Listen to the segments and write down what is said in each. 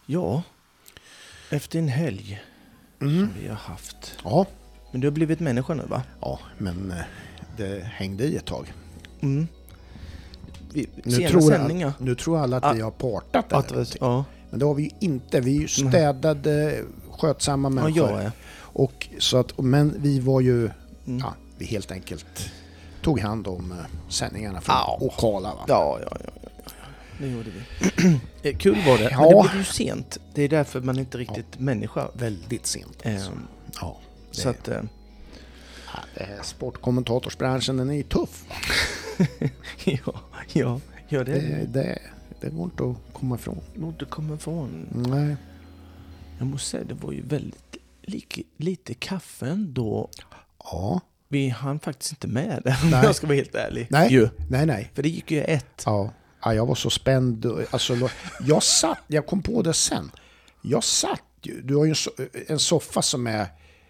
Ja, efter en helg som vi har haft. Ja. Men du har blivit människa nu, va? Ja, men det hängde i ett tag. Mm. Nu tror alla att vi har partat där. Ja. Men det har vi ju inte. Vi är ju städade, skötsamma människor. Ja, jag är. Och så att, men vi var ju, vi helt enkelt tog hand om sändningarna från Okala. Va? Ja. Det gjorde vi. Kul var det, ja. Men det blev ju sent. Det är därför man inte riktigt människa. Väldigt sent. Alltså. Ja, det, så att, det här sportkommentatorsbranschen, den är ju tuff. ja, det. Det går inte att komma ifrån. Nej. Jag måste säga, det var ju väldigt lite kaffe ändå. Ja. Vi hann faktiskt inte med det, om jag ska vara helt ärlig. Nej. För det gick ju ett. Ja, jag var så spänd. Alltså, jag kom på det sen. Jag satt ju, du har ju en soffa som är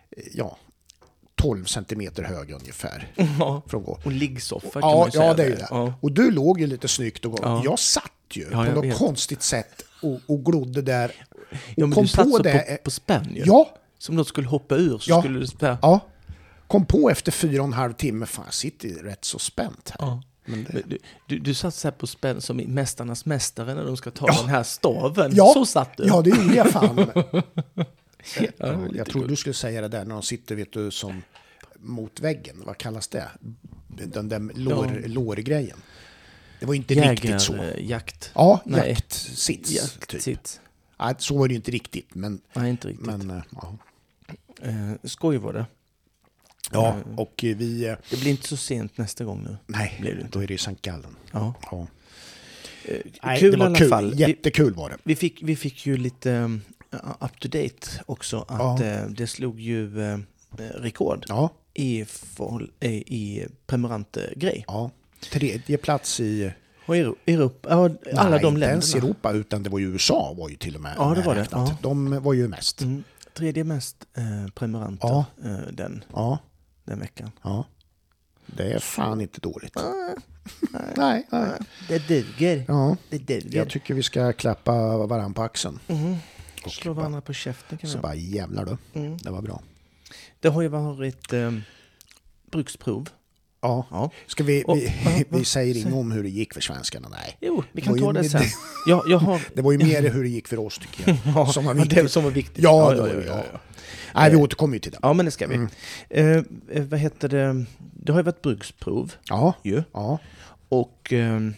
12 centimeter hög ungefär. Ja, och liggsoffa kan man säga. Ja, det är ju det. Ja. Och du låg ju lite snyggt och jag satt ju på något konstigt sätt och glodde där. Ja, men kom du satt på så det på spänn ju. Ja. Som något skulle hoppa ur så skulle du spänna. Ja. Kom på efter 4,5 timme, fan, jag sitter rätt så spänt här. Ja. Men du satt så här på spänn som i Mästarnas mästare när de ska ta den här staven. Ja. Så satt du. Ja, det gjorde jag fan. Jag tror du skulle säga det där när de sitter, vet du, som mot väggen. Vad kallas det? Den där lårgrejen. Det var inte riktigt så. Jakt. Ja, jaktsits. Typ. Nej, så var det ju inte riktigt. Nej, inte riktigt. Men, skoj var det. Ja, och vi... Det blir inte så sent nästa gång nu. Nej, blir det inte. Då är det i Sankt Gallen. Ja. Kul det var i alla fall. Jättekul var det. Vi fick ju lite up to date också. Att det slog ju rekord i prenumerantgrej. Ja, 3:e plats i... Och Europa, alla de länderna. Inte ens Europa, utan det var ju USA var ju till och med. Ja, det var det. Ja. De var ju mest. 3:e mest prenumeranter den veckan. Ja. Det är fan inte dåligt. Nej. Det duger. Ja. Det duger. Jag tycker vi ska klappa varann på axeln. Och slå varandra på käften. Så bara jävlar då. Det var bra. Det har ju varit bruksprov. Ja. Ska vi säger inget om hur det gick för svenskarna? Nej. Jo, vi kan ta det sen. Det var ju mer hur det gick för oss, tycker jag. Som var viktigt. Det som var viktigt. Ja. Nej, vi återkommer ju till det. Ja, men det ska vi. Vad heter det? Det har ju varit bruksprov. Ja. Ju. Ja. Och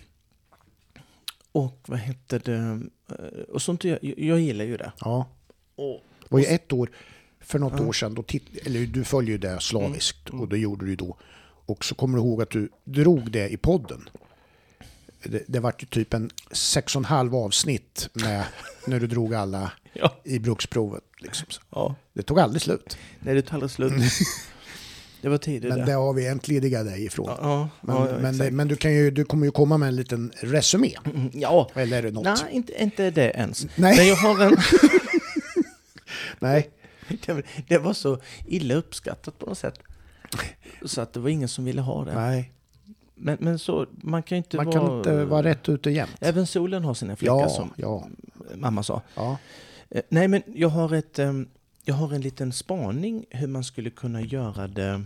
vad heter det? Och sånt jag gillar ju det. Ja. Det var ju ett år för något år sedan. Eller du följer ju det slaviskt. Och det gjorde du då. Och så kommer du ihåg att du drog det i podden. Det var ju typ en 6,5 avsnitt med när du drog alla i bruksprovet. Liksom. Ja. Det tog aldrig slut. Nej, det tog aldrig slut. Det var tidigt. Men det har vi entledigat dig ifrån. Ja, men du kommer ju komma med en liten resumé. Ja. Eller är det något? Nej, inte det ens. Nej. Men jag har en... Nej. Det var så illa uppskattat på något sätt. Så att det var ingen som ville ha det. Nej. Men så, man kan inte vara rätt ute jämt. Även solen har sina fläckar som mamma sa. Ja. Nej, men jag har en liten spaning hur man skulle kunna göra det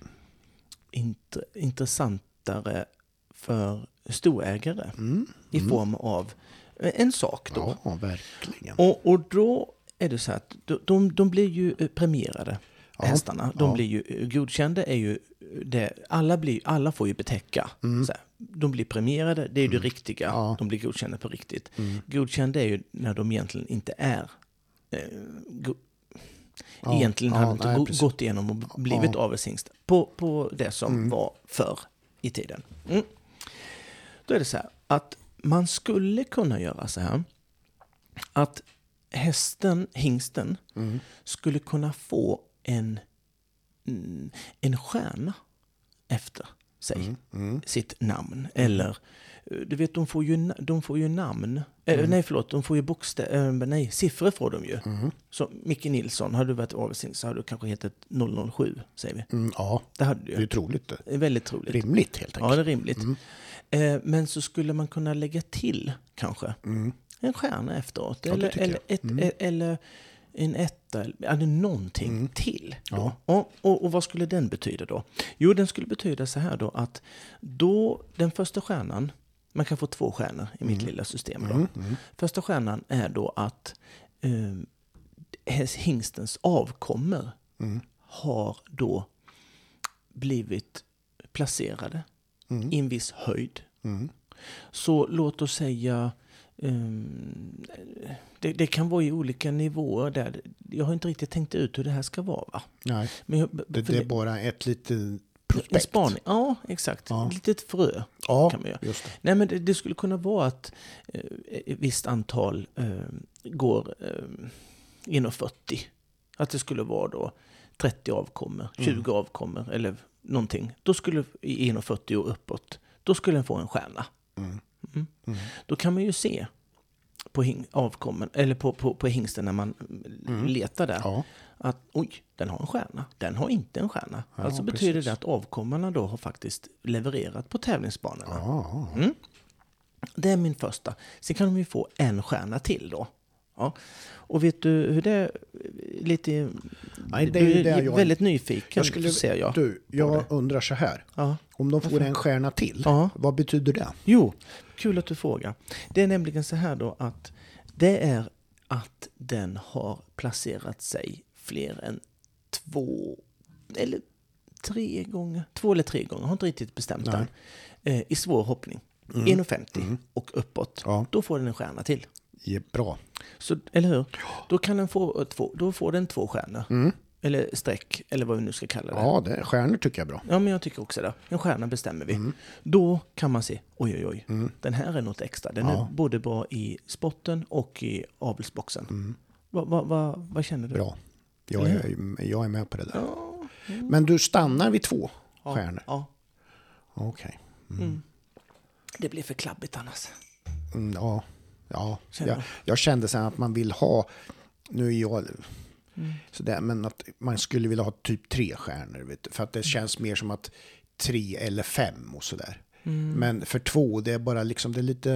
intressantare för storägare i form av en sak då. Ja, verkligen. Och då är det så att de blir ju premierade. Hästarna, de blir ju godkända, är ju det, alla får ju betäcka. Så här, de blir premierade, det är ju det riktiga. De blir godkända på riktigt. Godkända är ju när de egentligen inte är egentligen hade inte gått igenom och blivit avelshingst på det som var förr i tiden. Då är det så här att man skulle kunna göra så här att hingsten skulle kunna få en stjärna efter sig, sitt namn. Eller, du vet, de får ju namn. De får ju siffror får de ju. Så Micke Nilsson, har du varit avelsing så har du kanske hetat 007, säger vi. Ja, det hade du ju. Det är troligt. Det är väldigt troligt. Rimligt helt enkelt. Ja, det är rimligt. Men så skulle man kunna lägga till kanske en stjärna efteråt. Eller en etta, eller någonting till. Då. Ja. Och vad skulle den betyda då? Jo, den skulle betyda så här då att då den första stjärnan, man kan få 2 stjärnor i mitt lilla system då. Första stjärnan är då att hingstens avkommor har då blivit placerade i en viss höjd. Så låt oss säga det kan vara i olika nivåer där. Jag har inte riktigt tänkt ut hur det här ska vara. Va? Nej, men det är bara ett litet prospekt. En spaning. Ja, exakt. Ett litet frö kan man göra. Just det. Nej, men det skulle kunna vara att ett visst antal går inom 40. Att det skulle vara då 30 avkommor, 20 avkommor eller någonting. Då skulle inom 40 och uppåt, då skulle den få en stjärna. Då kan man ju se på avkommen eller på hingsten när man letar där att den har en stjärna, den har inte en stjärna. Ja, alltså betyder det att avkommarna då har faktiskt levererat på tävlingsbanorna. Det är min första. Sen kan de ju få en stjärna till då. Ja. Och vet du hur det är lite... Nej, det är ju det jag väldigt nyfiken, ser jag. Jag undrar så här. Ja. Om de får en stjärna till, vad betyder det? Jo, kul att du frågar. Det är nämligen så här då att det är att den har placerat sig fler än 2 eller 3 gånger. 2 eller 3 gånger, jag har inte riktigt bestämt den. I svår hoppning. 1,50 och uppåt. Ja. Då får den en stjärna till. Bra. Så, eller hur? Då kan den få då får den 2 stjärnor. Eller streck, eller vad vi nu ska kalla det. Ja, stjärnor tycker jag är bra. Ja, men jag tycker också det. En stjärna bestämmer vi. Då kan man se, oj. Den här är något extra. Den är både bra i spotten och i avelsboxen. Vad känner du? Bra. Jag är med på det där. Men du stannar vid 2 stjärnor? Ja. Okej. Det blir för klabbigt annars. Ja, jag kände sen att man vill ha, nu är jag sådär, men att man skulle vilja ha typ 3 stjärnor, vet du, för att det känns mer som att 3 eller 5 och sådär. Men för 2, det är bara liksom, det är lite,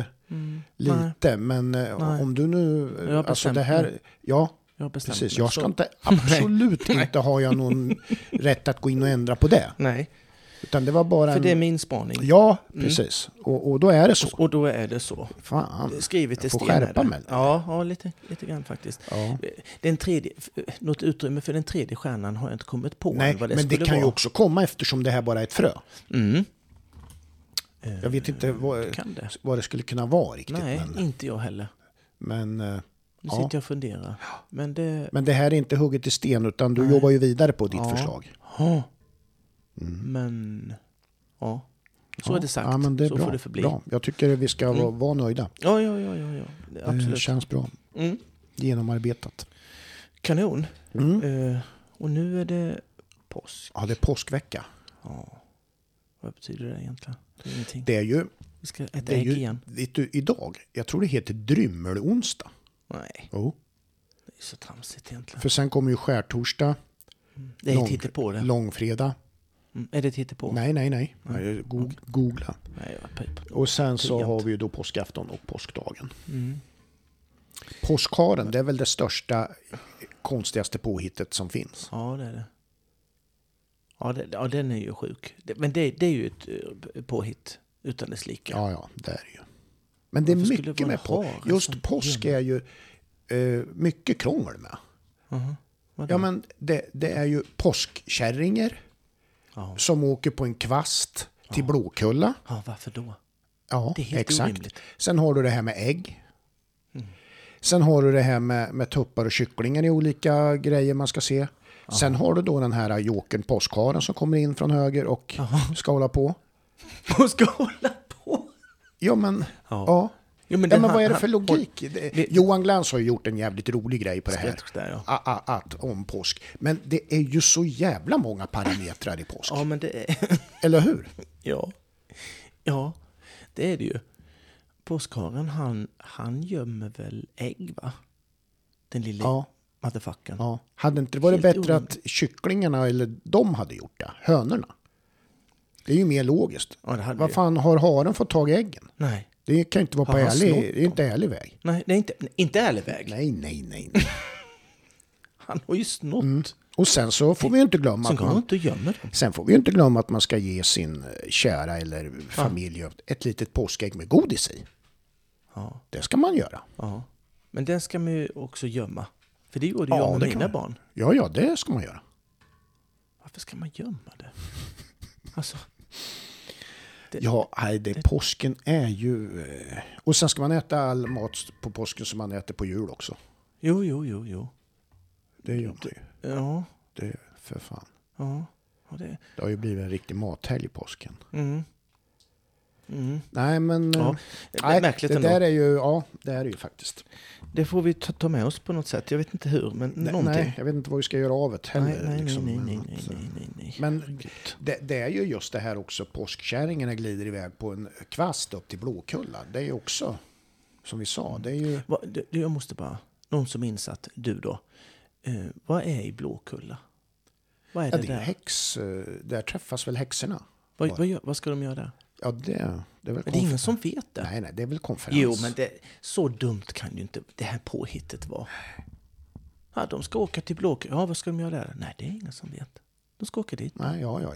men om du nu, alltså det här, precis, jag ska inte, absolut inte har jag någon rätt att gå in och ändra på det. Nej. Utan det var bara för det är min spaning. Ja, precis. Och då är det så. Och då är det så. Fan. Skrivet i sten. Skärpa mig. Ja, lite grann faktiskt. Ja. Något utrymme för den 3:e stjärnan har jag inte kommit på. Nej, vad det men det kan vara. ju också komma eftersom det här bara är ett frö. Jag vet inte vad det skulle kunna vara riktigt. Nej, inte jag heller. Men nu sitter jag och funderar. Men det här är inte hugget i sten, utan du jobbar ju vidare på ditt förslag. Ja. Men så är det sagt. Ja, men det är så bra, får det förbli. Bra. Jag tycker vi ska vara nöjda. Ja. Absolut. Det känns bra. Genomarbetat. Kanon. Och nu är det påsk. Ja, det är påskvecka. Ja. Vad betyder det egentligen? Det är ingenting. Det är ju... Vi ska äta ägg igen. Vet du, idag, jag tror det heter drymmelonsdag. Nej. Oh. Det är så tramsigt egentligen. För sen kommer ju skärtorsdag. Det är ett hittepå det. Långfredag. Är det ett hittepå? Nej. Googla. Nej, och sen så har vi ju då påskafton och påskdagen. Påskharen, det är väl det största, konstigaste påhittet som finns. Ja, det är det. Ja, den är ju sjuk. Men det är ju ett påhitt utan dess like. Ja, det är det ju. Men det är mycket med just påsk är ju mycket krångel med. Ja, men det är ju påskkärringar som åker på en kvast till Blåkulla. Ja, varför då? Ja, det är helt exakt. Orimligt. Sen har du det här med ägg. Sen har du det här med tuppar och kycklingar i olika grejer man ska se. Sen har du då den här jokern påskharen som kommer in från höger och ska hålla på. Och ska hålla på? Ja, men... Ja. Jo, men vad är det för logik? Johan Glans har ju gjort en jävligt rolig grej på det här. Om påsk. Men det är ju så jävla många parametrar i påsk. Ja, men det är... Eller hur? Ja, det är det ju. Påskharen, han gömmer väl ägg, va? Den lilla motherfuckern. Ja. Hade inte det varit bättre att kycklingarna eller de hade gjort det? Hönorna. Det är ju mer logiskt. Ja, vad fan har haren fått tag i äggen? Nej. Det kan inte vara på inte ärlig väg. Nej, det är inte ärlig väg. Nej. Han har ju snott. Och sen så får vi ju inte glömma Sen får vi ju inte glömma att man ska ge sin kära eller familj ett litet påskägg med godis i. Ja. Det ska man göra. Ja. Men den ska man ju också gömma. För det gjorde jag med mina barn. Ja, det ska man göra. Varför ska man gömma det? Alltså... Påsken är ju... Och sen ska man äta all mat på påsken som man äter på jul också. Jo. Det gör man ju. Ja. Det är för fan. Ja. Det har ju blivit en riktig mathelg i påsken. Mm. Nej, men... Ja, det är märkligt ändå. Det är ju faktiskt. Det får vi ta med oss på något sätt. Jag vet inte hur, men någonting. Nej, jag vet inte vad vi ska göra av det heller. Nej. Men det är ju just det här också. Påskkärringarna glider iväg på en kvast upp till Blåkulla. Det är ju också, som vi sa, det är ju... Jag måste bara... Någon som insatt, du då. Vad är i Blåkulla? Vad är det det är där? Där träffas väl häxorna. Vad ska de göra där? Ja, det är väl men det är ingen som vet det. Nej, det är väl konferens. Jo, men så dumt kan ju inte det här påhittet vara. Ja, de ska åka till Blåkulla. Ja, vad ska de göra där? Nej, det är ingen som vet. De ska åka dit. Nej, ja.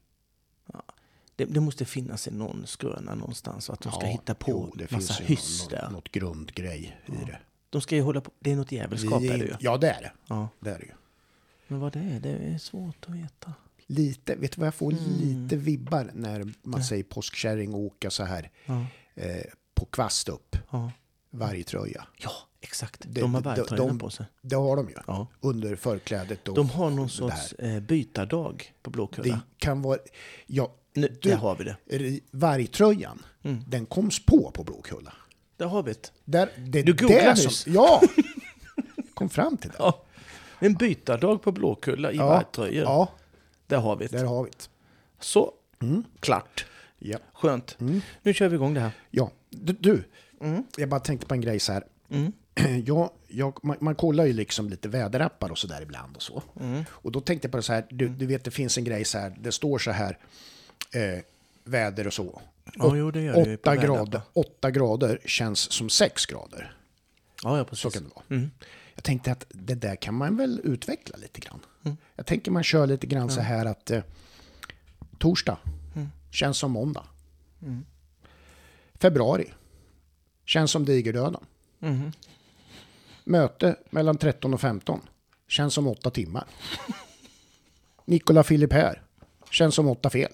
Det måste finnas en någon skröna någonstans så att de ska hitta på massa hyss där. Något grundgrej i det. De ska ju hålla på. Det är något jävelskap är det ju. Ja, det är det. Ja. Det är det ju. Men vad det är svårt att veta. Lite, vet du vad jag får lite vibbar när man säger påskkärring och åka så här på kvast upp. Ja. Vargtröja. Ja, exakt. De har vargtröjan på sig. Det har de ju. Ja. Under förklädet. De har någon sorts bytardag på Blåkulla. Det kan vara... Ja, där har vi det. Vargtröjan, den koms på Blåkulla. Där har vi det. Du googlar nyss. Ja, kom fram till det. Ja. En bytardag på Blåkulla i vargtröjor. Ja. Där har vi det. Där har vi det. Så, klart. Ja. Skönt. Nu kör vi igång det här. Ja, du. Jag bara tänkte på en grej så här. Man kollar ju liksom lite väderappar och så där ibland och så. Och då tänkte jag på det så här. Du vet, det finns en grej så här. Det står så här väder och så. Ja, det gör 8 grader känns som 6 grader. Ja, precis. Så kan det vara. Jag tänkte att det där kan man väl utveckla lite grann. Jag tänker man kör lite grann så här att torsdag känns som måndag. Februari känns som digerdöden. Möte mellan 13 och 15 känns som 8 timmar. Nikola Filip här känns som 8 fel.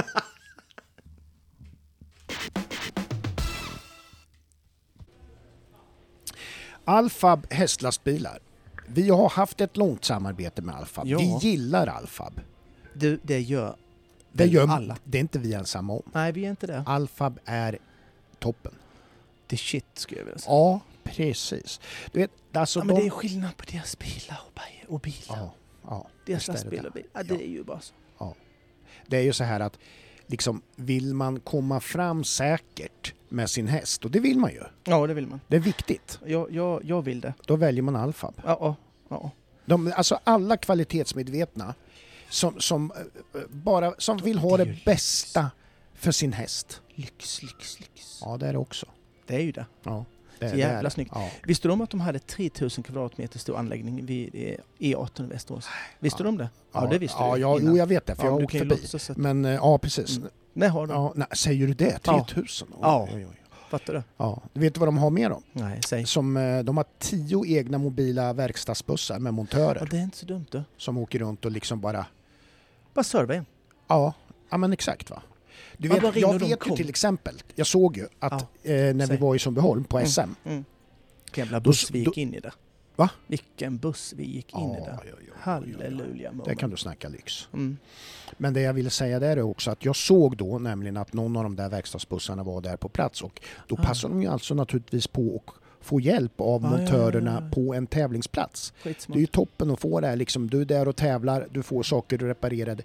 Alfab hästlastbilar. Vi har haft ett långt samarbete med Alfab. Ja. Vi gillar Alfab. Det gör alla. Det är inte vi ensamma om. Nej, vi är inte det. Alfab är toppen. Det är shit, skulle jag vilja säga. Ja, precis. Du vet, alltså men det är skillnad på deras bilar och bilar. Ja. Deras lastbilar och bilar. Ja, det är ju bara så. Ja. Det är ju så här att liksom, vill man komma fram säkert med sin häst, och det vill man ju. Ja, det vill man. Det är viktigt. Jag vill det. Då väljer man Alfab. Ja. Alltså alla kvalitetsmedvetna som vill ha det bästa för sin häst. Lyx. Ja, det är det också. Det är ju det. Ja. Så jävla snyggt. Ja. Visste du om att de hade 3000 kvadratmeter stor anläggning vid E18 i Västerås? Visste du om det? Ja, det visste du. Ja, jag vet det, för jag har åkt förbi. Men ja, precis. Nej, har de. Ja, säger du det? 3000? Ja. Fattar du? Ja. Vet du vad de har med dem? Nej, säg. De har 10 egna mobila verkstadsbussar med montörer. Ja, det är inte så dumt då. Som åker runt och liksom bara serva en. Ja, men exakt va. Du vet, jag vet ju till exempel, jag såg ju att när vi var i Sundbyholm på SM. Jävla buss vi gick in i det. Va? Vilken buss vi gick in i det. Halleluja. Det kan du snacka lyx. Men det jag ville säga där är också att jag såg då nämligen att någon av de där verkstadsbussarna var där på plats. Och då passar de ju alltså naturligtvis på att få hjälp av montörerna på en tävlingsplats. Skitsmart. Det är ju toppen att få det här. Liksom, du är där och tävlar, du får saker reparerade.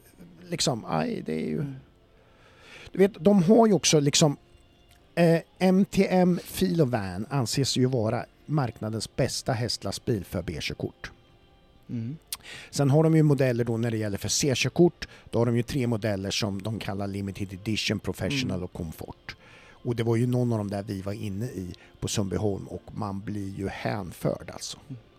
Det är ju... Du vet, de har ju också liksom MTM Filovan anses ju vara marknadens bästa hästlastbil för B-körkort. Sen har de ju modeller då när det gäller för C-körkort. Då har de ju 3 modeller som de kallar Limited Edition, Professional och Comfort. Och det var ju någon av dem där vi var inne i på Sundbyholm och man blir ju hänförd alltså.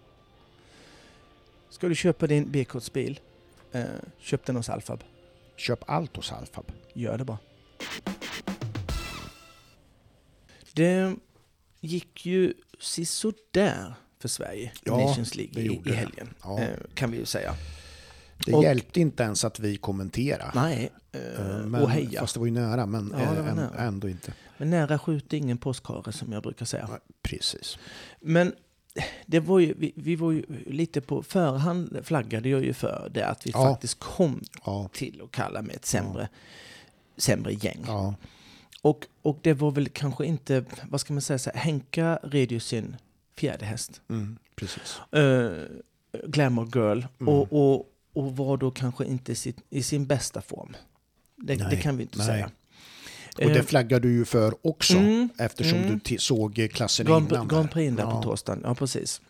Ska du köpa din B-kortsbil, köp den hos Alfab. Köp allt hos Alfab. Gör det bara. Det gick ju sisådär för Sverige i Nations League i helgen, kan vi ju säga. Det hjälpte inte ens att vi kommenterade. Nej, men, och heja. Fast det var ju nära, men ändå inte. Men nära skjuter ingen påskhare, som jag brukar säga. Ja, precis. Men det var ju, vi var ju lite på förhand, flaggade jag ju för det att vi faktiskt kom till att kalla med ett sämre gäng. Ja. Och det var väl kanske inte, vad ska man säga, så här, Henka red ju sin fjärde häst. Precis. Glamour Girl. Och var då kanske inte i sin bästa form. Det kan vi inte säga. Och det flaggar du ju för också, eftersom du såg klassen innan. Grand Prix där på torsdagen, ja precis.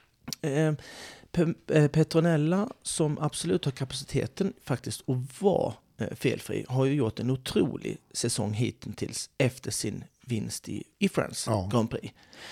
Petronella, som absolut har kapaciteten faktiskt att vara felfri, har ju gjort en otrolig säsong hittills efter sin vinst i France Grand Prix.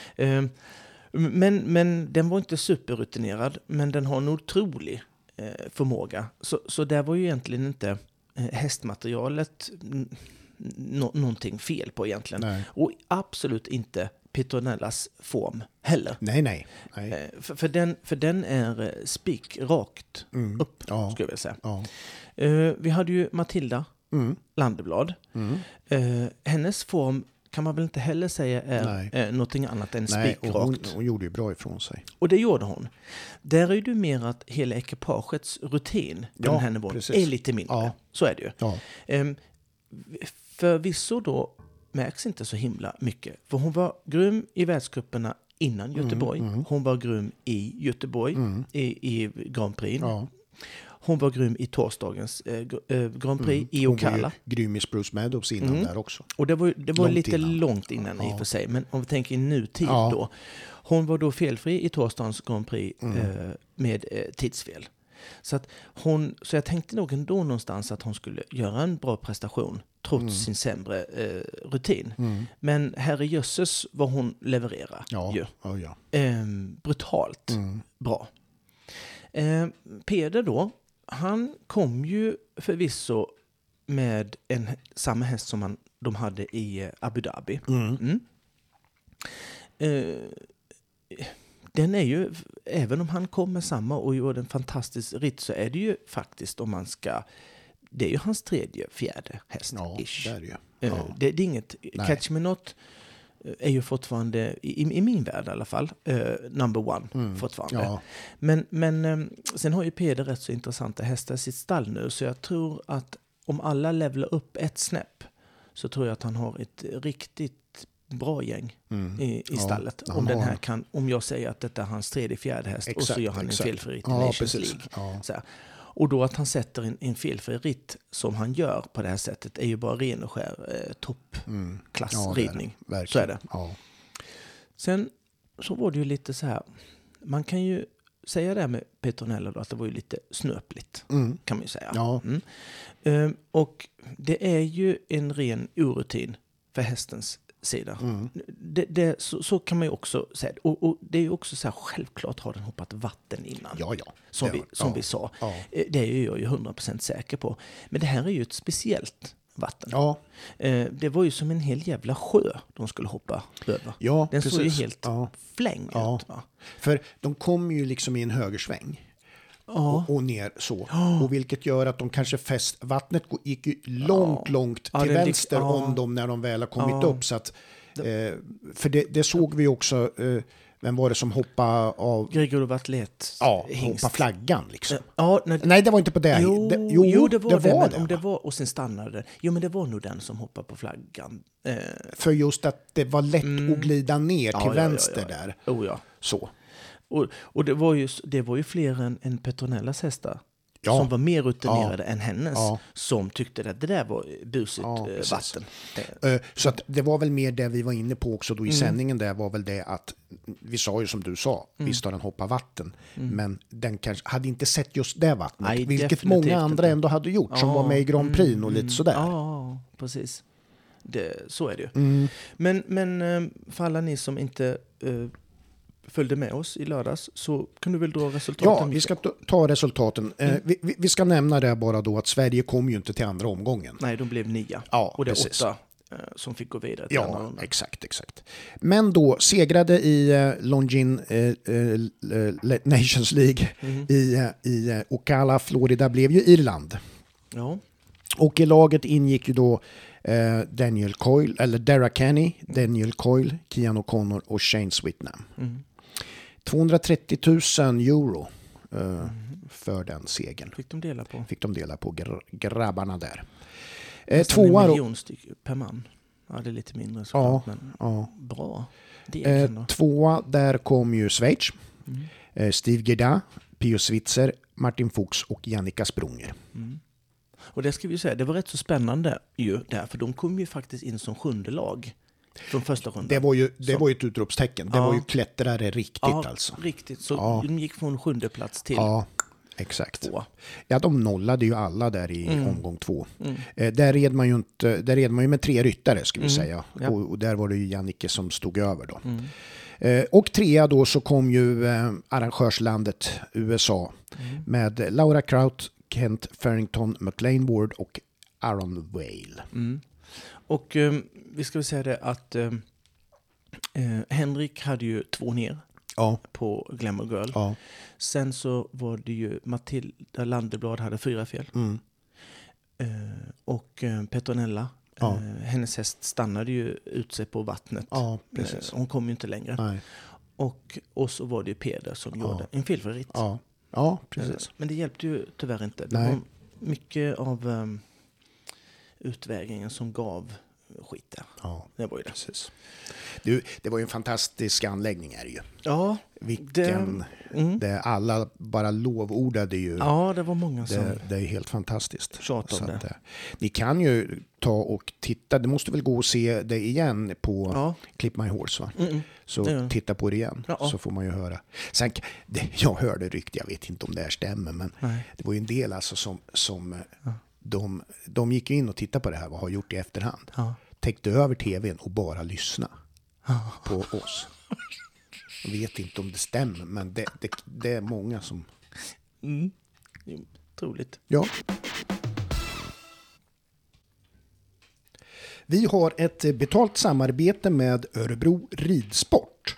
Men den var inte superrutinerad, men den har en otrolig förmåga. Så där var ju egentligen inte hästmaterialet någonting fel på egentligen. Nej. Och absolut inte Petronellas form heller. Nej. För den är spik rakt upp, skulle jag vilja säga. Ja. Vi hade ju Matilda Landeblad. Hennes form kan man väl inte heller säga är någonting annat än spikrakt. Hon gjorde ju bra ifrån sig. Och det gjorde hon. Där är ju mer att hela ekipagets rutin på henne är lite mindre. Ja. Så är det ju. Ja. Förvisso då märks inte så himla mycket. För hon var grym i världscuperna innan Göteborg. Hon var grym i Göteborg i Grand Prix. Ja. Hon var grym i torsdagens Grand Prix i Ocala. Hon var grym i Spruce Meadows innan där också. Och det var lite långt innan i och för sig. Men om vi tänker i nutid då. Hon var då felfri i torsdagens Grand Prix med tidsfel. Så jag tänkte nog ändå någonstans att hon skulle göra en bra prestation trots sin sämre rutin. Men herrejösses vad hon levererar. Brutalt bra. Peder då, han kom ju förvisso med samma häst som de hade i Abu Dhabi. Den är ju, även om han kom med samma och gjorde en fantastisk ritt, så är det ju faktiskt, om man ska, det är ju hans fjärde häst. Ja, det är det ju. Det är inget, Catch Me Not är ju fortfarande, i min värld i alla fall, number one fortfarande. Ja. Men sen har ju Peder rätt så intressanta hästar i sitt stall nu, så jag tror att om alla levlar upp ett snäpp, så tror jag att han har ett riktigt bra gäng i stallet. Om jag säger att detta är hans fjärde häst, och så gör han en felfri ritt i Nations League. Ja. Så här. Och då att han sätter en felfri ritt som han gör på det här sättet är ju bara ren och skär toppklassridning. Så är det. Ja. Sen så var det ju lite så här, man kan ju säga det med Petronella då, att det var ju lite snöpligt, kan man ju säga. Ja. Och det är ju en ren orutin för hästens sida. Så kan man ju också säga. Och det är ju också så här, självklart har den hoppat vatten innan. Som vi sa. Ja. Det är jag ju 100% säker på. Men det här är ju ett speciellt vatten. Ja. Det var ju som en hel jävla sjö de skulle hoppa över. Ja, den såg ju helt fläng ut. Va? För de kom ju liksom i en högersväng. Och ner så. Och vilket gör att de kanske vattnet gick ju långt till vänster om dem när de väl har kommit upp. Så att, för det såg vi också, vem var det som hoppade av? Grigor Vatlet. Hoppa flaggan liksom. Nej, det var inte på det. Jo, det var det. Men om det var, och sen stannade det. Jo, men det var nog den som hoppade på flaggan. För just att det var lätt att glida ner till vänster där. Så. Och det var ju fler än Petronellas hästar som var mer rutinerade än hennes, som tyckte att det där var busigt vatten. Så att det var väl mer det vi var inne på också då i sändningen, där var väl det att vi sa ju som du sa, visst har den hoppat vatten, men den kanske hade inte sett just det vattnet. Nej, vilket många andra ändå hade gjort som var med i Grand Prix och lite sådär. Ja, precis. Så är det ju. Men för alla ni som inte följde med oss i lördags så kan du väl dra resultaten? Ja, vi ska ta resultaten. Vi ska nämna det bara då att Sverige kom ju inte till andra omgången. Nej, de blev 9. Ja, och det är precis. 8 som fick gå vidare till andra rundan. Exakt. Men då segrade i Longines Nations League i Ocala, Florida, blev ju Irland. Ja. Och i laget ingick ju då Daniel Coyle, eller Dara Kenny, Daniel Coyle, Kian O'Connor och Shane Switnam. 230 000 euro för den segern. Fick de dela på grabbarna där. Tvåa en miljon per man. Ja, det är lite mindre såklart, men bra. Tvåa, där kom ju Schweiz. Steve Gedda, Pio Switzer, Martin Fuchs och Jannica Sprunger. Och det ska vi säga, det var rätt så spännande ju där, för de kom ju faktiskt in som 7:e lag från första rundan. Det var ju ett utropstecken. Det var ju klättrare riktigt alltså. Riktigt. Så de gick från 7:e plats till exakt. 2. Ja, de nollade ju alla där i omgång 2. Där red man ju med 3 ryttare, ska vi säga. Ja. Och där var det ju Jannicke som stod över då. Och 3 då så kom ju arrangörslandet USA med Laura Kraut, Kent Farrington, McLean Ward och Aaron Whale. Och vi ska väl säga det att Henrik hade ju 2 ner på Glamour Girl. Sen så var det ju Matilda Landeblad hade 4 fel. Och Petronella, hennes häst stannade ju ut sig på vattnet. Precis. Hon kom ju inte längre. Nej. Och så var det ju Peder som gjorde en felfri ritt. Ja, precis. Men det hjälpte ju tyvärr inte. Det var mycket av utvägningen som gav skit där. Ja, det var ju det. Precis. Det var ju en fantastisk anläggning är det ju. Ja. Det alla bara lovordade ju. Ja, det var många som... Det är helt fantastiskt. Tjat om det. Ni kan ju ta och titta. Det måste väl gå och se det igen på Clip My Horse, va? Så titta på det igen. Så får man ju höra. Sen, jag hörde rykte, jag vet inte om det här stämmer, men det var ju en del alltså som de gick in och tittade på det här och har gjort det i efterhand. Täckte över tvn och bara lyssna på oss. Jag vet inte om det stämmer, men det är många som... Troligt. Ja. Vi har ett betalt samarbete med Örebro Ridsport.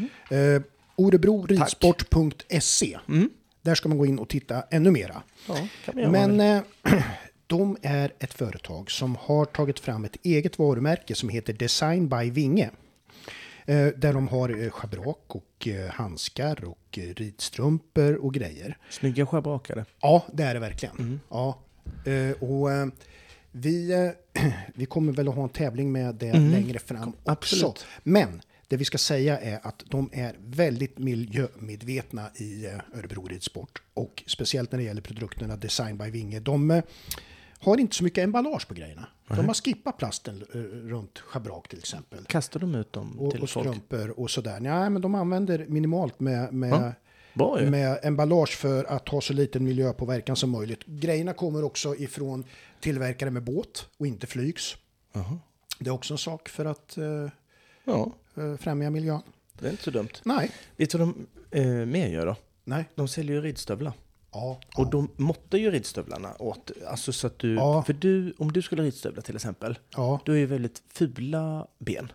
Örebroridsport.se. Där ska man gå in och titta ännu mera. Men de är ett företag som har tagit fram ett eget varumärke som heter Design by Vinge. Där de har schabrak och handskar och ridstrumpor och grejer. Snygga schabrakare. Ja, det är det verkligen. Ja. Och vi kommer väl att ha en tävling med det längre fram också. Absolut. Men det vi ska säga är att de är väldigt miljömedvetna i Örebro Ridsport. Och speciellt när det gäller produkterna Design by Vinge. De har inte så mycket emballage på grejerna. De har skippat plasten runt schabrak till exempel. Kastar de ut dem till och folk? strumpor och sådär. Nej, men de använder minimalt med emballage för att ha så liten miljöpåverkan som möjligt. Grejerna kommer också ifrån tillverkare med båt och inte flygs. Det är också en sak för att främja miljön. Det är inte så dumt. Nej. Vet du vad de mer gör då? Nej. De säljer ju ridstövlar. Ja. Och de måttar ju ridstövlarna åt, alltså så att du, för om du skulle ridstövla till exempel, du är ju väldigt fula ben.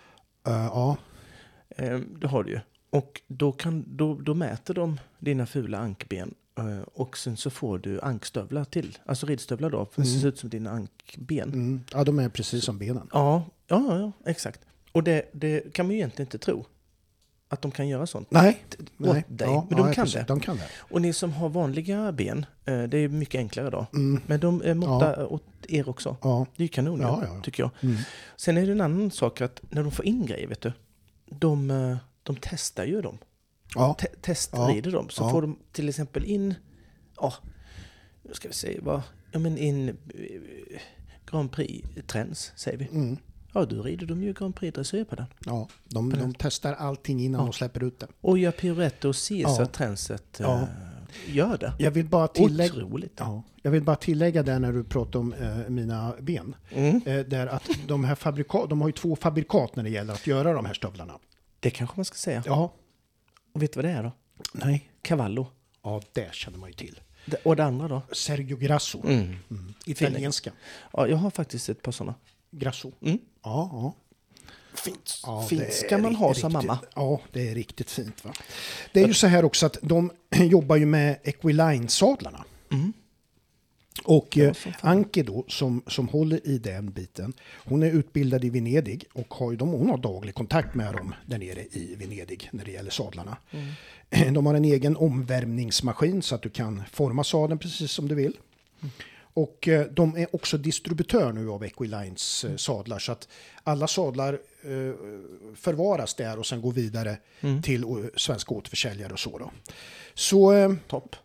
Det har du ju. Och då mäter de dina fula ankben och sen så får du ankstövlar till. Alltså ridstövlar då, för det ser ut som dina ankben. Ja, de är precis som benen. Ja, exakt. Och det kan man ju egentligen inte tro. Att de kan göra sånt. Nej. Men de kan det. De kan det. Och ni som har vanliga ben, det är mycket enklare då. Men de måttar åt er också. Det är ju kanon, tycker jag. Sen är det en annan sak att när de får in grejer, vet du, de testar ju dem. Testrider dem. Så får de till exempel in, nu ska vi säga, in Grand Prix-trends, säger vi. Ja, då rider de ju Grand Prix-dressyr på den. Ja, de testar allting innan de släpper ut det. Och gör piruetter och Caesar-tränset Gör det. Jag vill bara tillägga, otroligt. Ja, jag vill bara tillägga där när du pratar om mina ben. Där att de här de har ju 2 fabrikat när det gäller att göra de här stövlarna. Det kanske man ska säga. Ja. Och vet du vad det är då? Nej. Cavallo. Ja, det känner man ju till. Och det andra då? Sergio Grasso. Italienska. Ja, jag har faktiskt ett par sådana. Grasso. Ja. Fint. Ja, Fint ska man ha som mamma. Ja, det är riktigt fint. Va? Det är ju så här också att de jobbar ju med Equiline-sadlarna. Och Anke då, som håller i den biten, hon är utbildad i Venedig och hon har daglig kontakt med dem där nere i Venedig när det gäller sadlarna. De har en egen omvärmningsmaskin så att du kan forma sadeln precis som du vill. Och de är också distributör nu av Equilines sadlar så att alla sadlar förvaras där och sen går vidare till svenska återförsäljare och så då. Så topp.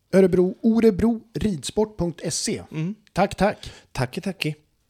Orebroridsport.se. Tack. Tack.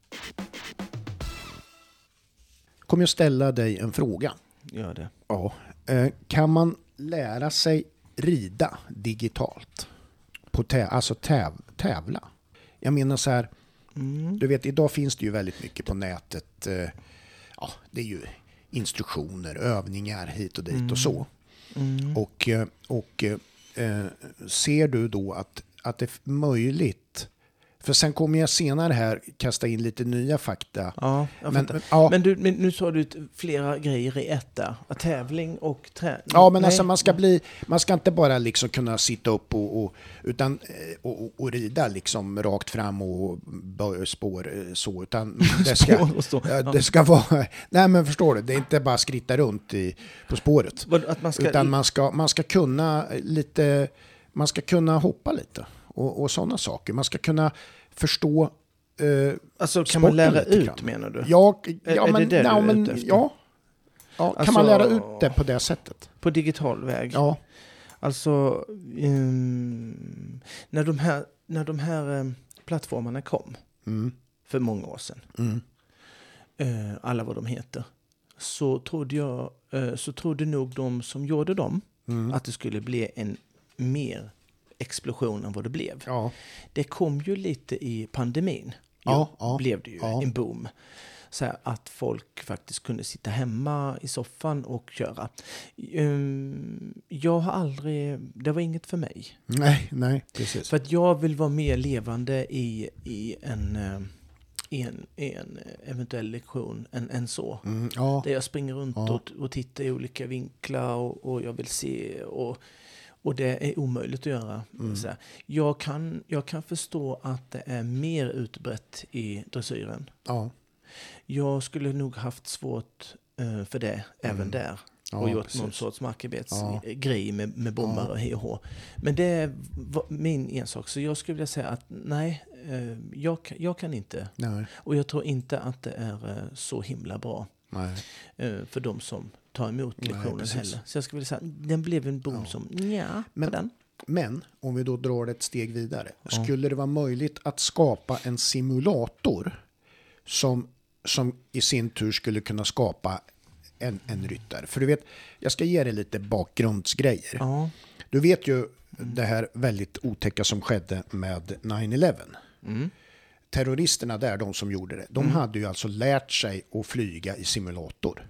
Kommer jag ställa dig en fråga? Gör det. Ja. Kan man lära sig rida digitalt? Alltså tävla? Jag menar så här, du vet, idag finns det ju väldigt mycket på nätet. Ja, det är ju instruktioner, övningar hit och dit och så. Och ser du då att det är möjligt? För sen kommer jag senare här kasta in lite nya fakta. Ja, men nu sa du flera grejer i ett där. Tävling och träning. Ja, men alltså man ska inte bara liksom kunna sitta upp utan rida liksom rakt fram och spår så, utan det ska vara, nej men förstår du, det är inte bara skritta runt på spåret. Utan man ska kunna lite, man ska kunna hoppa lite och sådana saker. Man ska kunna förstå alltså kan man lära ut menar du? Ja, alltså, kan man lära ut det på det sättet? På digital väg? Ja. Alltså när de här plattformarna kom för många år sedan, alla vad de heter, så trodde nog de som gjorde dem att det skulle bli en mer explosion än vad det blev. Ja. Det kom ju lite i pandemin. Blev det ju en boom. Så här, att folk faktiskt kunde sitta hemma i soffan och köra. Jag har aldrig, det var inget för mig. Nej, precis. För att jag vill vara mer levande i en eventuell lektion än så. Där jag springer runt och tittar i olika vinklar och jag vill se och det är omöjligt att göra. Så här. Jag kan förstå att det är mer utbrett i dressyren. Ja. Jag skulle nog haft svårt för det även där. Och gjort precis. Någon sorts markarbetsgrej med bommar och hej och hå. Men det är min ensak. Så jag skulle vilja säga att nej, jag kan inte. Nej. Och jag tror inte att det är så himla bra. Nej. För de som tar emot lektionen heller. Så jag skulle vilja säga att den blev en boom som på den. Men om vi då drar ett steg vidare. Skulle det vara möjligt att skapa en simulator som i sin tur skulle kunna skapa en ryttare? För du vet, jag ska ge dig lite bakgrundsgrejer. Ja. Du vet ju det här väldigt otäcka som skedde med 9/11. Terroristerna där, de som gjorde det, de hade ju alltså lärt sig att flyga i simulator.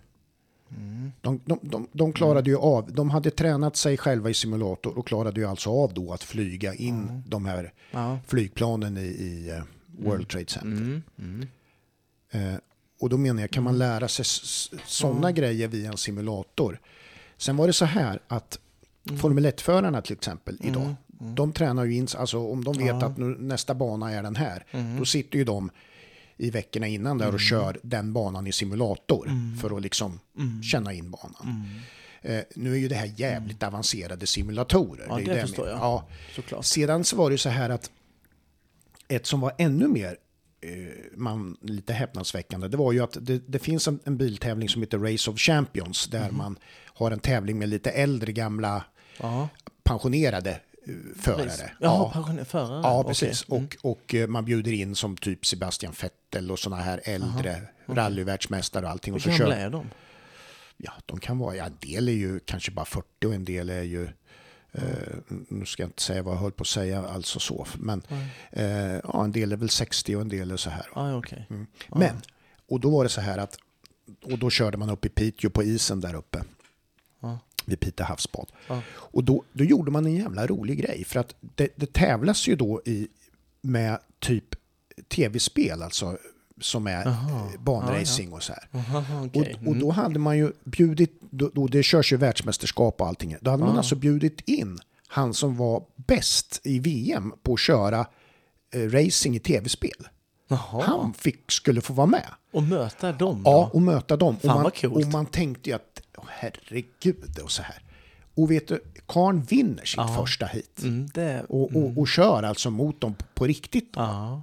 De klarade ju av, de hade tränat sig själva i simulator och klarade ju alltså av då att flyga in de här flygplanen i World Trade Center. Och då menar jag, kan man lära sig sådana grejer via en simulator? Sen var det så här att Formel 1-förarna till exempel idag, de tränar ju in, alltså om de vet att nu, nästa bana är den här, då sitter ju de i veckorna innan där och kör den banan i simulator för att liksom känna in banan. Nu är ju det här jävligt avancerade simulatorer. Ja, det förstår jag. Ja. Såklart. Sedan så var det så här att ett som var ännu mer lite häpnadsväckande, det var ju att det finns en biltävling som heter Race of Champions där man har en tävling med lite äldre gamla pensionerade förare. Förare. Ja, precis. Okay. Och man bjuder in som typ Sebastian Vettel och såna här äldre rallyvärldsmästare och allting. Hur gamla är de? Ja, de kan vara, en del är ju kanske bara 40 och en del är ju Nu ska jag inte säga vad jag höll på att säga, alltså så. Men en del är väl 60 och en del är så här. Okay. Men, och då var det så här att, och då körde man upp i Piteå på isen där uppe. Vid Piteå havsbad. Och då gjorde man en jävla rolig grej. För att det tävlas ju då med typ tv-spel, alltså som är banracing och så här. Okay. Och då hade man ju bjudit, då det körs ju världsmästerskap och allting. Då hade man alltså bjudit in han som var bäst i VM på att köra racing i tv-spel. Han skulle få vara med. Och möta dem? Ja, och möta dem. Och man tänkte ju att herregud och så här. Och vet du, Karn vinner sitt första hit. Och kör alltså mot dem på riktigt.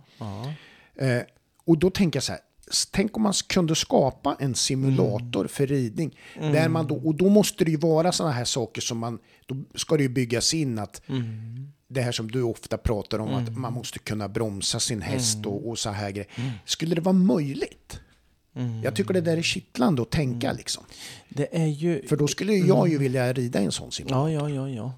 Och då tänker jag så här, tänk om man kunde skapa en simulator för ridning. Där man och då måste det ju vara såna här saker som då ska det ju byggas in att det här som du ofta pratar om, att man måste kunna bromsa sin häst och så här grejer. Skulle det vara möjligt? Jag tycker det där är kittlande att tänka liksom. Det är ju... För då skulle jag ju vilja rida i en sån simulator. Ja.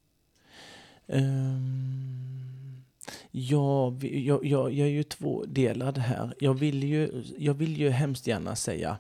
Jag är ju tvådelad här. Jag vill ju hemskt gärna säga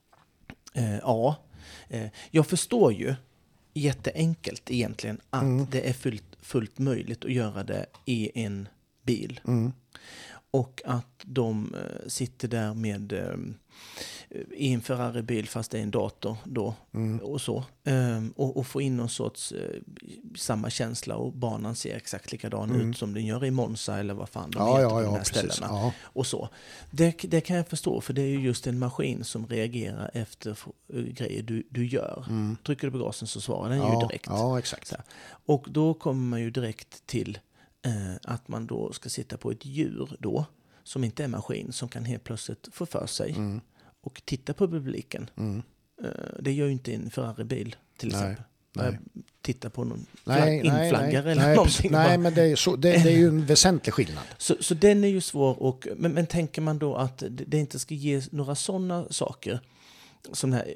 jag förstår ju jätteenkelt egentligen att det är fullt möjligt att göra det i en bil. Och att de sitter där med i en Ferrari-bil fast det är en dator då och så. Och få in någon sorts samma känsla och banan ser exakt likadan ut som den gör i Monza eller vad fan de heter på de här ställena. Ja. Och så. Det kan jag förstå, för det är ju just en maskin som reagerar efter grejer du gör. Trycker du på gasen så svarar den ju direkt. Ja, exakt. Så. Och då kommer man ju direkt till att man då ska sitta på ett djur då som inte är maskin, som kan helt plötsligt få för sig och titta på publiken. Det gör ju inte en Ferrari-bil till exempel. Titta på någon inflaggare eller någonting. Nej, men det är ju en väsentlig skillnad. Så den är ju svår. Men tänker man då att det inte ska ge några sådana saker, som här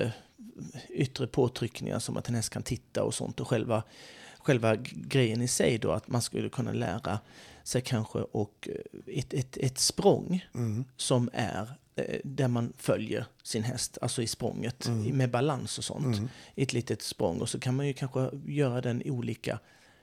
yttre påtryckningar som att en häst kan titta och sånt, och själva grejen i sig då, att man skulle kunna lära sig kanske och ett språng som är där man följer sin häst, alltså i språnget med balans och sånt, ett litet språng, och så kan man ju kanske göra den olika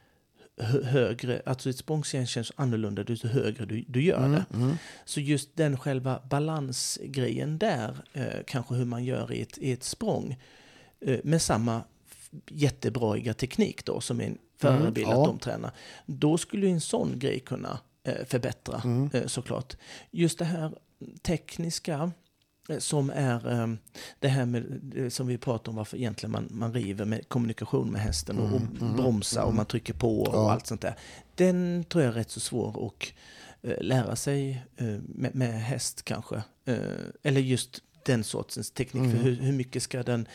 högre, alltså ett språng känns annorlunda ju högre du gör det. Så just den själva balansgrejen där, kanske hur man gör i ett språng med samma jättebraiga teknik då som en förebild att de tränar. Då skulle en sån grej kunna förbättra såklart. Just det här tekniska som är det här med som vi pratar om, varför egentligen man river med kommunikation med hästen och bromsa och man trycker på och allt sånt där. Den tror jag är rätt så svår att lära sig med häst kanske. Eller just den sortens teknik. För hur mycket ska den...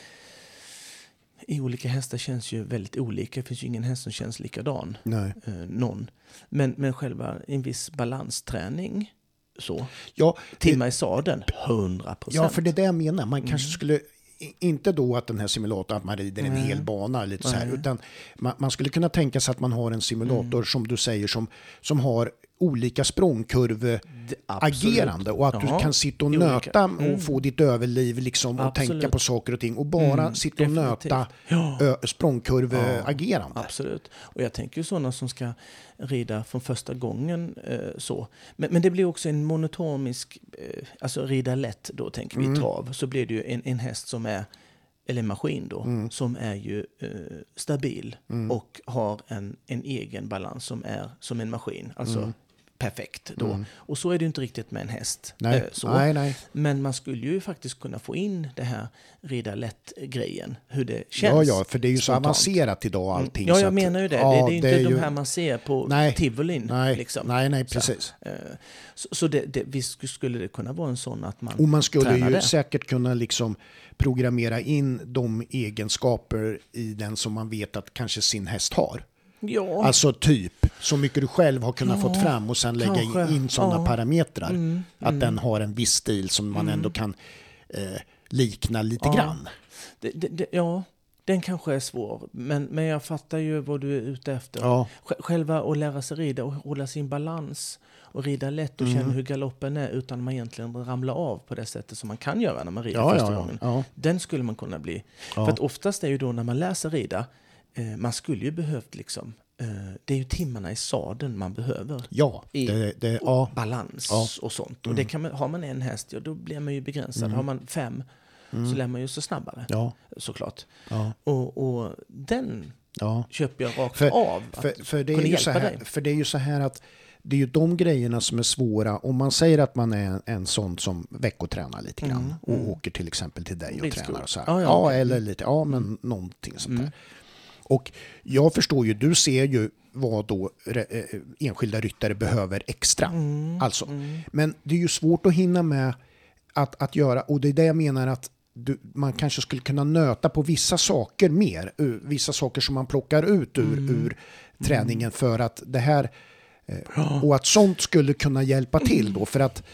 I olika hästar känns ju väldigt olika. Det finns ju ingen häst som känns likadan. Nej. Någon. Men själva en viss balansträning så. Ja, Timma i sadeln 100%. Ja, för det är det jag menar. Man kanske skulle inte då att den här simulatorn, att man rider en hel bana lite så här, utan man skulle kunna tänka sig att man har en simulator som du säger som har olika språngkurve-agerande, och att du kan sitta och nöta och få ditt överliv liksom, och tänka på saker och ting och bara sitta och nöta språngkurve-agerande. Absolut. Och jag tänker ju sådana som ska rida från första gången så. Men det blir också en monotonisk, alltså rida lätt då, tänker vi trav, så blir det ju en häst som är, eller en maskin då, som är ju stabil och har en egen balans som är som en maskin, alltså perfekt då. Och så är det inte riktigt med en häst. Nej. Nej. Men man skulle ju faktiskt kunna få in det här rida lätt-grejen, hur det känns. Ja, för det är ju så avancerat idag allting. Ja, så jag menar ju det. Ja, det är ju inte de här man ser på tivolin. Nej, liksom. nej, precis. Så visst skulle det kunna vara en sån att man och man skulle ju det. säkert kunna liksom programmera in de egenskaper i den som man vet att kanske sin häst har. Ja. Alltså typ så mycket du själv har kunnat fått fram och sen lägga in sådana parametrar att den har en viss stil som man ändå kan likna lite grann. Den kanske är svår, men jag fattar ju vad du är ute efter. Ja. Själva att lära sig rida och hålla sin balans och rida lätt och känna hur galoppen är utan att man egentligen ramlar av på det sättet som man kan göra när man rider första gången. Ja. Den skulle man kunna bli. Ja. För att oftast är ju då när man lär sig rida, man skulle ju behövt liksom, det är ju timmarna i sadeln man behöver. Ja, Balans och sånt. Och det kan man, har man en häst, då blir man ju begränsad. Har man 5 så lär man ju så snabbare. Ja. Såklart. Ja. Och den köper jag rakt av. För det är ju så här, för det är ju så här att det är ju de grejerna som är svåra. Om man säger att man är en sån som veckotränar lite grann och åker till exempel till dig och tränar och så här. Eller lite, men någonting sånt där. Och jag förstår ju, du ser ju vad då enskilda ryttare behöver extra. Men det är ju svårt att hinna med att göra, och det är det jag menar att man kanske skulle kunna nöta på vissa saker mer, vissa saker som man plockar ut ur träningen för att det här och att sånt skulle kunna hjälpa till då för att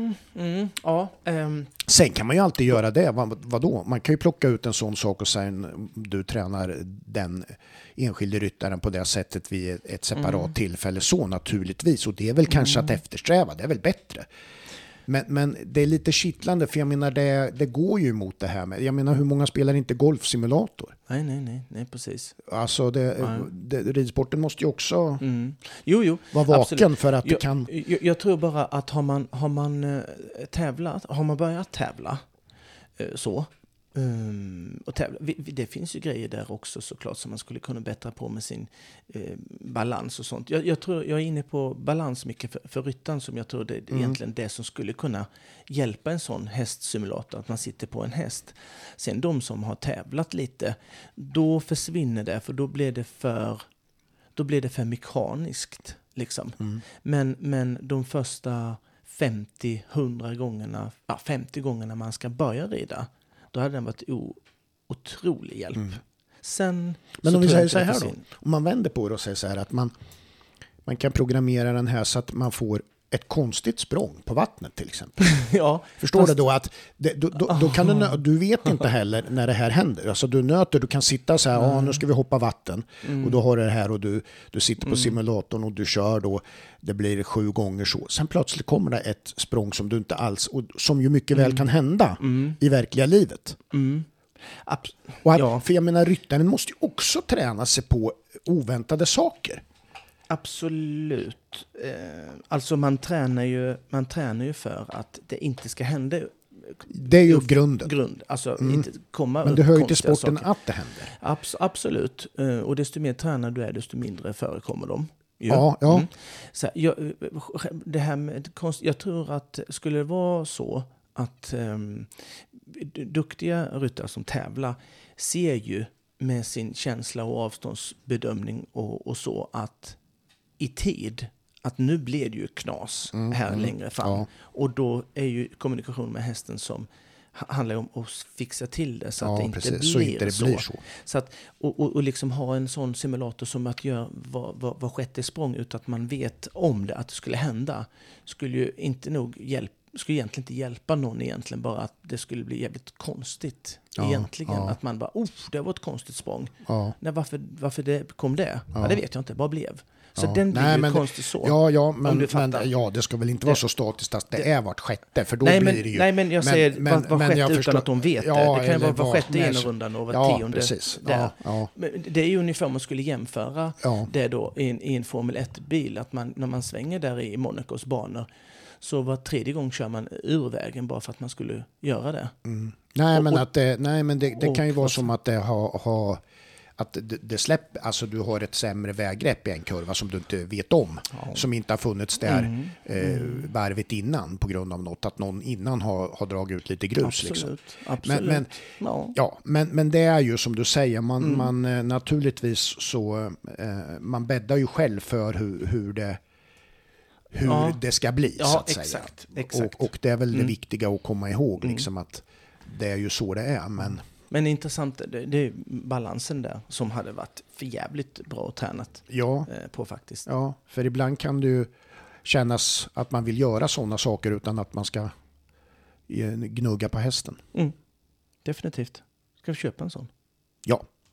sen kan man ju alltid göra det. Vadå? Man kan ju plocka ut en sån sak och sen du tränar den enskilde ryttaren på det sättet vid ett separat tillfälle så naturligtvis, och det är väl kanske att eftersträva, det är väl bättre. Men det är lite kittlande, för jag menar det går ju emot det här med, jag menar hur många spelar inte golfsimulator? Nej, precis. Alltså ridsporten måste ju också vara vaken absolut. För att det kan... Jag tror bara att har man tävlat, har man börjat tävla så och tävla, det finns ju grejer där också såklart som man skulle kunna bättra på med sin balans och sånt. Jag tror jag är inne på balans mycket för ryttaren, som jag tror det är egentligen det som skulle kunna hjälpa en sån hästsimulator, att man sitter på en häst. Sen de som har tävlat lite, då försvinner det, för då blir det för mekaniskt liksom. Men de första 50 gångerna man ska börja rida, då hade den varit otrolig hjälp. Sen, men om vi säger så här då, om man vänder på det och säger så här att man kan programmera den här så att man får ett konstigt språng på vattnet till exempel. Förstår du då att då kan du vet inte heller när det här händer. Alltså du kan sitta så här, nu ska vi hoppa vatten och då har du det här och du sitter på simulatorn och du kör då, det blir 7 gånger så. Sen plötsligt kommer det ett språng som du inte alls, och som ju mycket väl kan hända i verkliga livet. För jag menar, ryttaren måste ju också träna sig på oväntade saker. Absolut. Alltså man tränar ju för att det inte ska hända. Det är ju grunden. Alltså inte komma. Men det hör ju till sporten saker. Att det händer. Absolut. Och desto mer tränad du är, desto mindre förekommer de. Ja. Så det här med konst, jag tror att skulle det vara så att duktiga ryttare som tävlar ser ju med sin känsla och avståndsbedömning och så att i tid att nu blir det ju knas här längre fram. Och då är ju kommunikation med hästen som handlar om att fixa till det så att det inte blir så. Så att, och liksom ha en sån simulator som att göra var sjätte språng utan att man vet om det, att det skulle hända, skulle ju skulle egentligen inte hjälpa någon egentligen, bara att det skulle bli jävligt konstigt egentligen. Att man bara, det var ett konstigt språng. Nej, varför det kom det? Det vet jag inte, bara blev. Så den blir ju konstigt så. Men det ska väl inte vara så statiskt att det är vart sjätte, för då blir det ju... Nej, men jag säger var sjätte utan att de vet det. Det kan ju vara var sjätte ena rundan och var tionde. Precis. Men det är ju ungefär om man skulle jämföra det då i en Formel 1-bil, att när man svänger där i Monacos banor, så var 3:e gång kör man ur vägen bara för att man skulle göra det. Men det kan ju vara som att det har att det släpper, alltså du har ett sämre väggrepp i en kurva som du inte vet om, som inte har funnits där varvet innan på grund av något, att någon innan har dragit ut lite grus. Absolut. Men det är ju som du säger, man naturligtvis så man bäddar ju själv för hur det ska bli, så att säga. Exakt. Och det är väl det viktiga att komma ihåg, liksom att det är ju så det är. Men intressant, det är balansen där som hade varit för jävligt bra och tränat på faktiskt. Ja, för ibland kan det ju kännas att man vill göra sådana saker utan att man ska gnugga på hästen. Definitivt. Ska vi köpa en sån? Ja.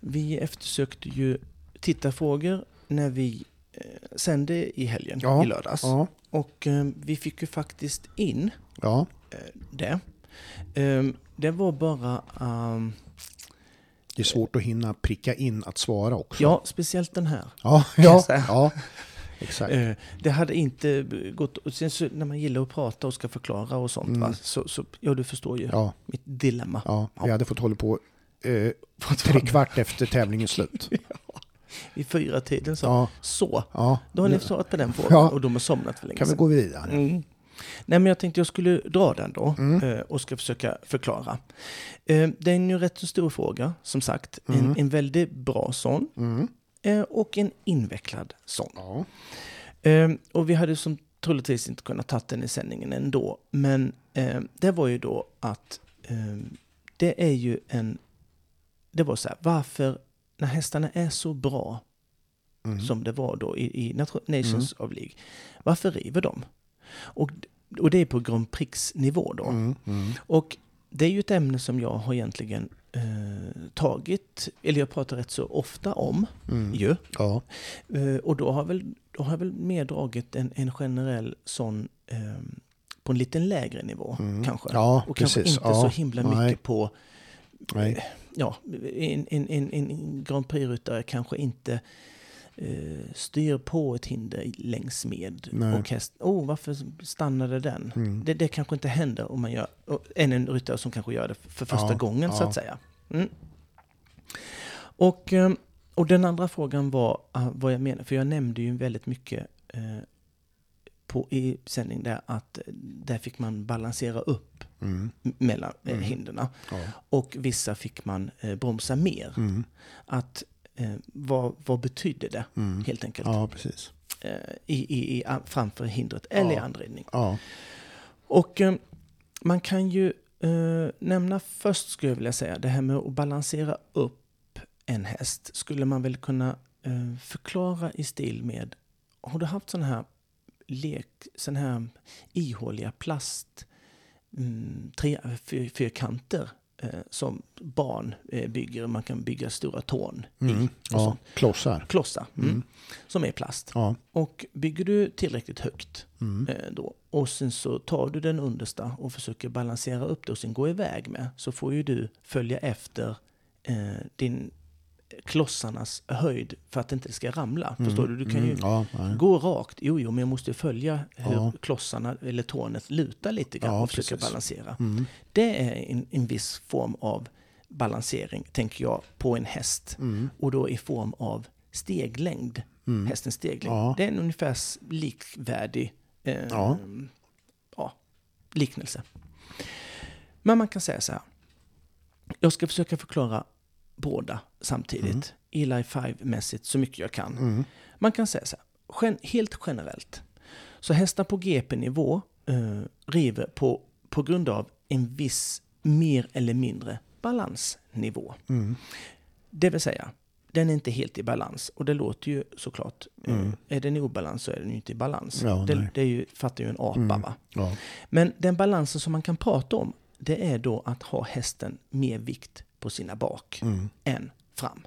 vi eftersökte ju tittarfrågor när vi sände i helgen, i lördags. Ja. Och vi fick ju faktiskt in det. Det var bara... det är svårt att hinna pricka in att svara också. Ja, speciellt den här. Ja, exakt. Det hade inte gått... Och sen så, när man gillar att prata och ska förklara och sånt, va? Så du förstår ju mitt dilemma. Ja, vi hade fått hålla på 3/4 efter tävlingens slut. I 4-tiden så. Då har ni svarat på den frågan och de har somnat för länge sedan. Kan vi gå vidare? Nej, men jag tänkte jag skulle dra den då och ska försöka förklara. Det är en ju rätt så stor fråga, som sagt. En väldigt bra sån och en invecklad sån. Och vi hade som troligtvis inte kunnat ta den i sändningen ändå. Men det var ju då att det är ju det var så här, varför när hästarna är så bra som det var då i Nations of League, varför river de? Och det är på Grand Prix-nivå då. Och det är ju ett ämne som jag har egentligen tagit, eller jag pratar rätt så ofta om ju. Ja. Och då har jag väl meddragit en generell sån på en liten lägre nivå kanske. Ja, och precis. Kanske inte så himla mycket på en Grand Prix-ryttare kanske inte styr på ett hinder längs med och häst. Varför stannade den? Det kanske inte händer om man gör en ryttare som kanske gör det för första gången så att säga. Och den andra frågan var vad jag menar, för jag nämnde ju väldigt mycket i sändning där att där fick man balansera upp mellan hinderna och vissa fick man bromsa mer. Att vad betyder det helt enkelt? Ja, precis. Framför hindret eller i anridning. Och man kan ju nämna först, skulle jag vilja säga, det här med att balansera upp en häst skulle man väl kunna förklara i stil med, har du haft sån här ihåliga plast fyrkanter som barn bygger, man kan bygga stora torn i. Klossar. Som är plast. Och bygger du tillräckligt högt då, och sen så tar du den understa och försöker balansera upp det och sen gå iväg med, så får ju du följa efter din klossarnas höjd för att det inte ska ramla. Förstår du? Du kan ju gå rakt. Jo, men jag måste följa hur klossarna eller tornet lutar lite grann och försöka balansera. Det är en viss form av balansering, tänker jag, på en häst. Och då i form av steglängd. Hästens steglängd. Det är en ungefär likvärdig liknelse. Men man kan säga så här. Jag ska försöka förklara båda samtidigt. Eli 5-mässigt så mycket jag kan. Man kan säga så här. Helt generellt. Så hästar på GP-nivå river på grund av en viss mer eller mindre balansnivå. Det vill säga, den är inte helt i balans. Och det låter ju såklart, är den i obalans så är den ju inte i balans. Det fattar ju en apa, va? Men den balansen som man kan prata om, det är då att ha hästen mer vikt på sina bak än fram.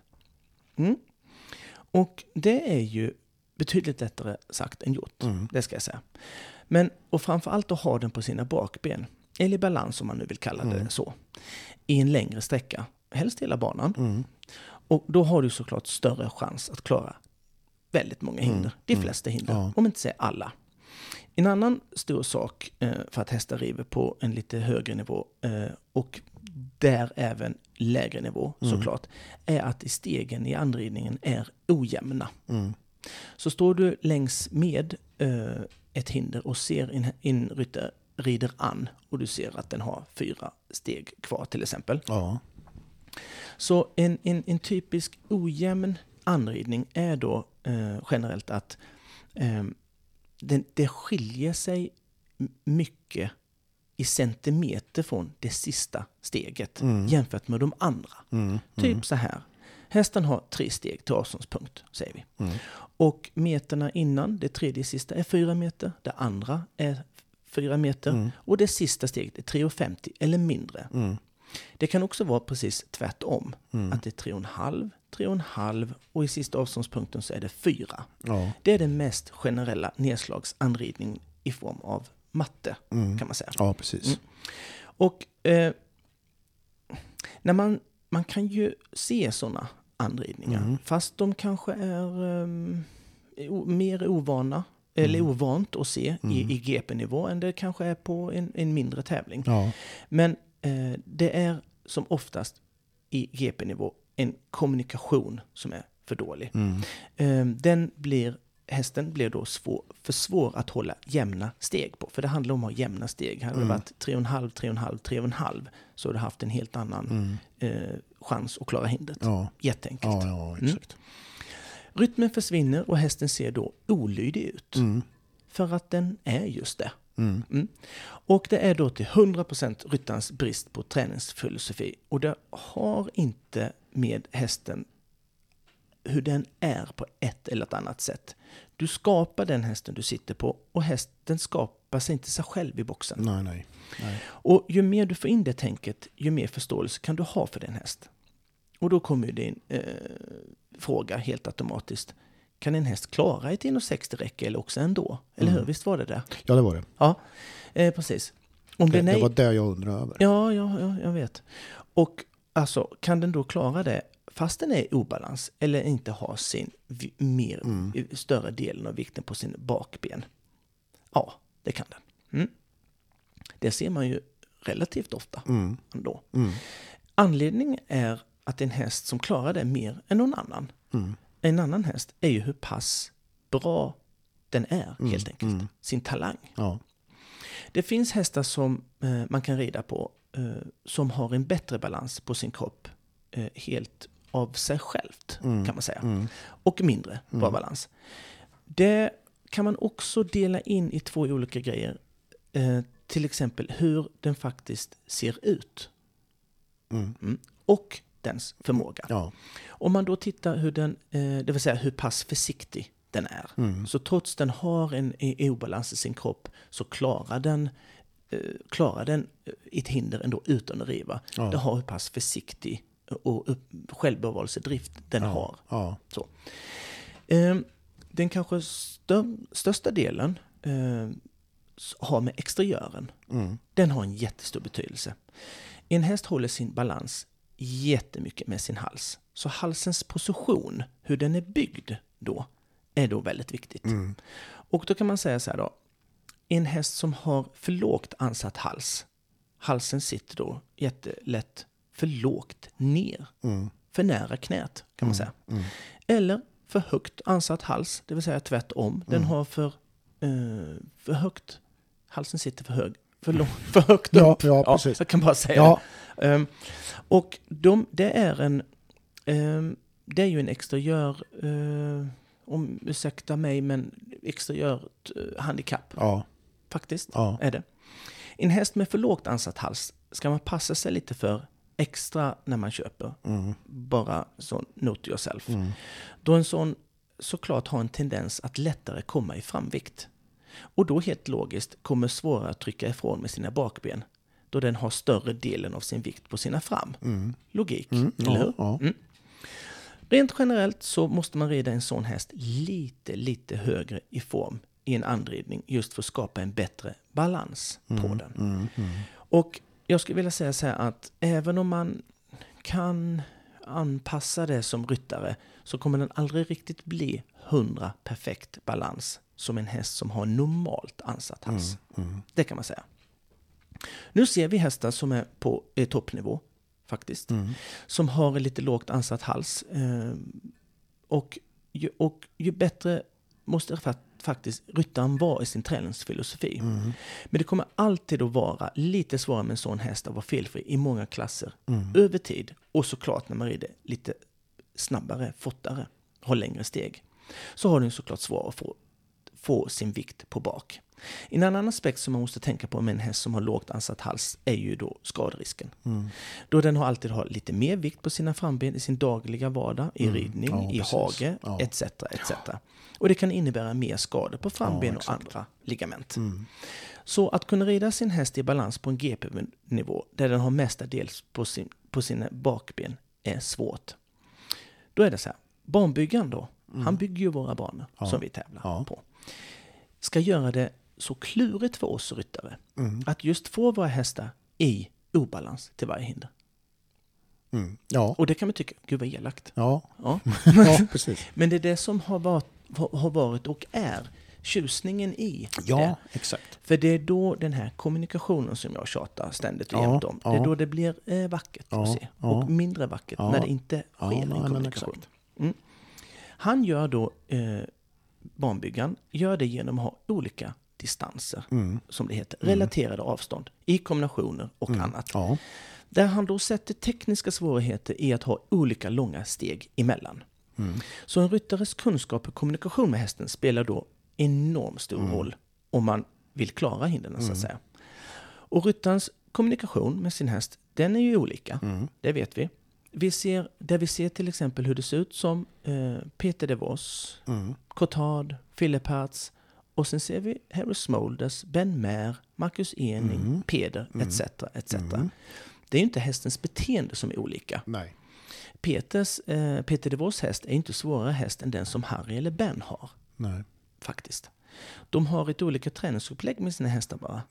Och det är ju betydligt lättare sagt än gjort, det ska jag säga. Men, och framförallt att ha den på sina bakben, eller balans om man nu vill kalla det så, i en längre sträcka, helst hela banan. Och då har du såklart större chans att klara väldigt många hinder, de flesta hinder, om inte säga alla. En annan stor sak för att hästar river på en lite högre nivå och där även lägre nivå såklart, är att stegen i anridningen är ojämna. Så står du längs med ett hinder och ser en ryttare rider an och du ser att den har 4 steg kvar till exempel. Så en typisk ojämn anridning är då generellt att det skiljer sig mycket i centimeter från det sista steget jämfört med de andra. Typ så här. Hästen har 3 steg till avståndspunkt, säger vi. Och meterna innan, det tredje sista, är 4 meter. Det andra är 4 meter. Och det sista steget är 3,50 eller mindre. Det kan också vara precis tvärtom. Att det är 3,5 3,5 och i sista avståndspunkten så är det 4. Ja. Det är den mest generella nedslagsanridningen i form av matte, kan man säga. Ja, precis. Och när man kan ju se sådana anridningar, fast de kanske är mer ovana eller ovant att se i GP-nivå än det kanske är på en mindre tävling. Ja. Men det är som oftast i GP-nivå en kommunikation som är för dålig. Hästen blir då för svår att hålla jämna steg på. För det handlar om att ha jämna steg. Hade det varit 3,5 så hade du haft en helt annan chans att klara hindret. Ja. Jätteenkelt. Ja, exakt. Rytmen försvinner och hästen ser då olydig ut. För att den är just det. Och det är då till 100% ryttarens brist på träningsfilosofi. Och det har inte med hästen hur den är på ett eller ett annat sätt. Du skapar den hästen du sitter på och hästen skapar sig inte sig själv i boxen. Nej. Och ju mer du får in det tänket, ju mer förståelse kan du ha för din häst. Och då kommer ju din fråga helt automatiskt. Kan en häst klara ett 1,60 räcke eller också ändå? Eller hur? Visst var det det? Ja, det var det. Ja, precis. Det var det jag undrade över. Ja, jag vet. Och alltså, kan den då klara det fast den är i obalans eller inte har sin större delen av vikten på sin bakben? Ja, det kan den. Det ser man ju relativt ofta ändå. Anledningen är att en häst som klarar det mer än någon annan. En annan häst är ju hur pass bra den är helt enkelt. Sin talang. Ja. Det finns hästar som man kan rida på som har en bättre balans på sin kropp helt av sig självt kan man säga. Och mindre bra balans. Det kan man också dela in i 2 olika grejer. Till exempel hur den faktiskt ser ut. Och dens förmåga. Ja. Om man då tittar hur den, det vill säga hur pass försiktig den är. Så trots den har en obalans i sin kropp så klarar den ett hinder ändå utan att riva. Ja. Det har hur pass försiktig och självbevarelsedrift den har. Ja. Så. Den kanske största delen har med exteriören. Den har en jättestor betydelse. En häst håller sin balans jättemycket med sin hals. Så halsens position, hur den är byggd då, är då väldigt viktigt. Och då kan man säga så här då. En häst som har för lågt ansatt hals. Halsen sitter då jättelätt för lågt ner. För nära knät kan man säga. Eller för högt ansatt hals. Det vill säga tvärtom. Den har för högt. Halsen sitter för hög. För högt upp. Ja, precis. Jag kan bara säga det. Och det är ju en exteriör, om ursäkta mig, men exteriör handikapp. Ja. Faktiskt är det. En häst med för lågt ansatt hals ska man passa sig lite för extra när man köper. Bara så note yourself. Då en sån såklart har en tendens att lättare komma i framvikt. Och då helt logiskt kommer svårare att trycka ifrån med sina bakben. Då den har större delen av sin vikt på sina fram. Logik, eller hur? Ja. Rent generellt så måste man rida en sån häst lite högre i form i en anridning. Just för att skapa en bättre balans på den. Och jag skulle vilja säga så här att även om man kan anpassa det som ryttare så kommer den aldrig riktigt bli 100 perfekt balans som en häst som har normalt ansatt hals. Det kan man säga. Nu ser vi hästar som är på toppnivå faktiskt. Som har lite lågt ansatt hals. Och ju bättre måste faktiskt ryttaren vara i sin träningsfilosofi. Men det kommer alltid att vara lite svårare med en sån häst att vara felfri i många klasser över tid. Och såklart när man rider lite snabbare, fortare, har längre steg. Så har den såklart svårare att få sin vikt på bak. En annan aspekt som man måste tänka på med en häst som har lågt ansatt hals är ju då skaderisken. Då den alltid har lite mer vikt på sina framben i sin dagliga vardag, i ridning, i hage, etc. Och det kan innebära mer skador på framben och andra ligament. Så att kunna rida sin häst i balans på en GP-nivå där den har mestadels på sina bakben är svårt. Då är det så här, banbyggaren då, han bygger ju våra banor som vi tävlar på. Ska göra det så klurigt för oss ryttare att just få våra hästar i obalans till varje hinder. Ja. Och det kan man tycka, gud vad elakt. Ja, precis. Men det är det som har varit och är tjusningen i det. Exakt. För det är då den här kommunikationen som jag tjatar ständigt och jämt om. Det är då det blir vackert att se. Och mindre vackert när det inte sker en kommunikation. Han gör då, banbyggaren, gör det genom att ha olika distanser, som det heter. Relaterade avstånd i kombinationer och annat. Ja. Där han då sätter tekniska svårigheter i att ha olika långa steg emellan. Så en ryttares kunskap och kommunikation med hästen spelar då enormt stor roll om man vill klara hindren, så att säga. Och ryttarens kommunikation med sin häst, den är ju olika. Det vet vi. Vi ser till exempel hur det ser ut som Peter de Vos, Cotard, Philip Hertz, och sen ser vi Harry Smolders, Ben Maher, Marcus Ening, Peder, etc. Det är ju inte hästens beteende som är olika. Nej. Peter de Vos häst är inte svårare häst än den som Harry eller Ben har. Nej. Faktiskt. De har ett olika träningsupplägg med sina hästar bara.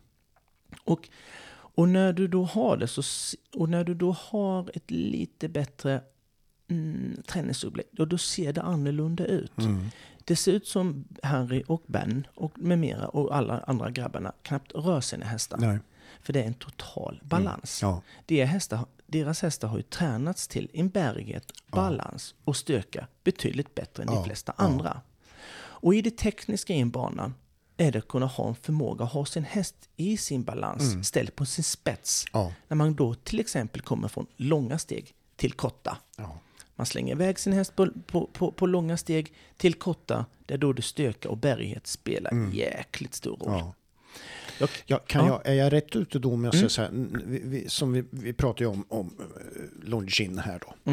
Och när du då har det och när du då har ett lite bättre träningsupplägg, då ser det annorlunda ut. Det ser ut som Harry och Ben och med mera och alla andra grabbarna knappt rör sina hästar. Nej. För det är en total balans. Deras hästar har ju tränats till en bärighet, balans och styrka betydligt bättre än de flesta andra. Och i det tekniska i en banan är det att kunna ha en förmåga att ha sin häst i sin balans ställd på sin spets. När man då till exempel kommer från långa steg till korta. Man slänger iväg sin häst på långa steg till korta, där då det styrka och bärighet spelar jäkligt stor roll. Är jag rätt ute då med att säga så här, vi pratar ju om Longines här då.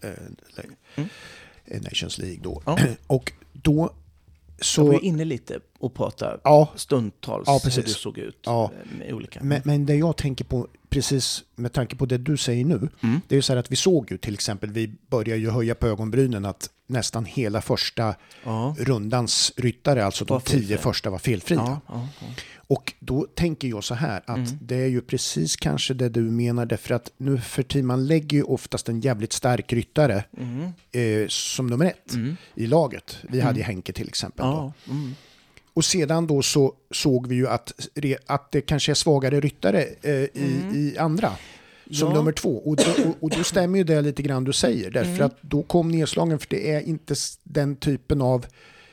Nations League då. Och då så jag var inne lite och pratade stundtals hur det såg ut med olika. Men det jag tänker på, precis med tanke på det du säger nu, det är ju så här att vi såg ju till exempel, vi börjar ju höja på ögonbrynen att nästan hela första rundans ryttare, alltså de 10 första var felfria. Och då tänker jag så här att det är ju precis kanske det du menar, därför att nu för tiden man lägger ju oftast en jävligt stark ryttare som nummer 1 i laget. Vi hade ju Henke till exempel då. Och sedan då så såg vi ju att det kanske är svagare ryttare i andra som nummer 2. Och då stämmer ju det lite grann du säger, därför att då kom nedslagen, för det är inte den typen av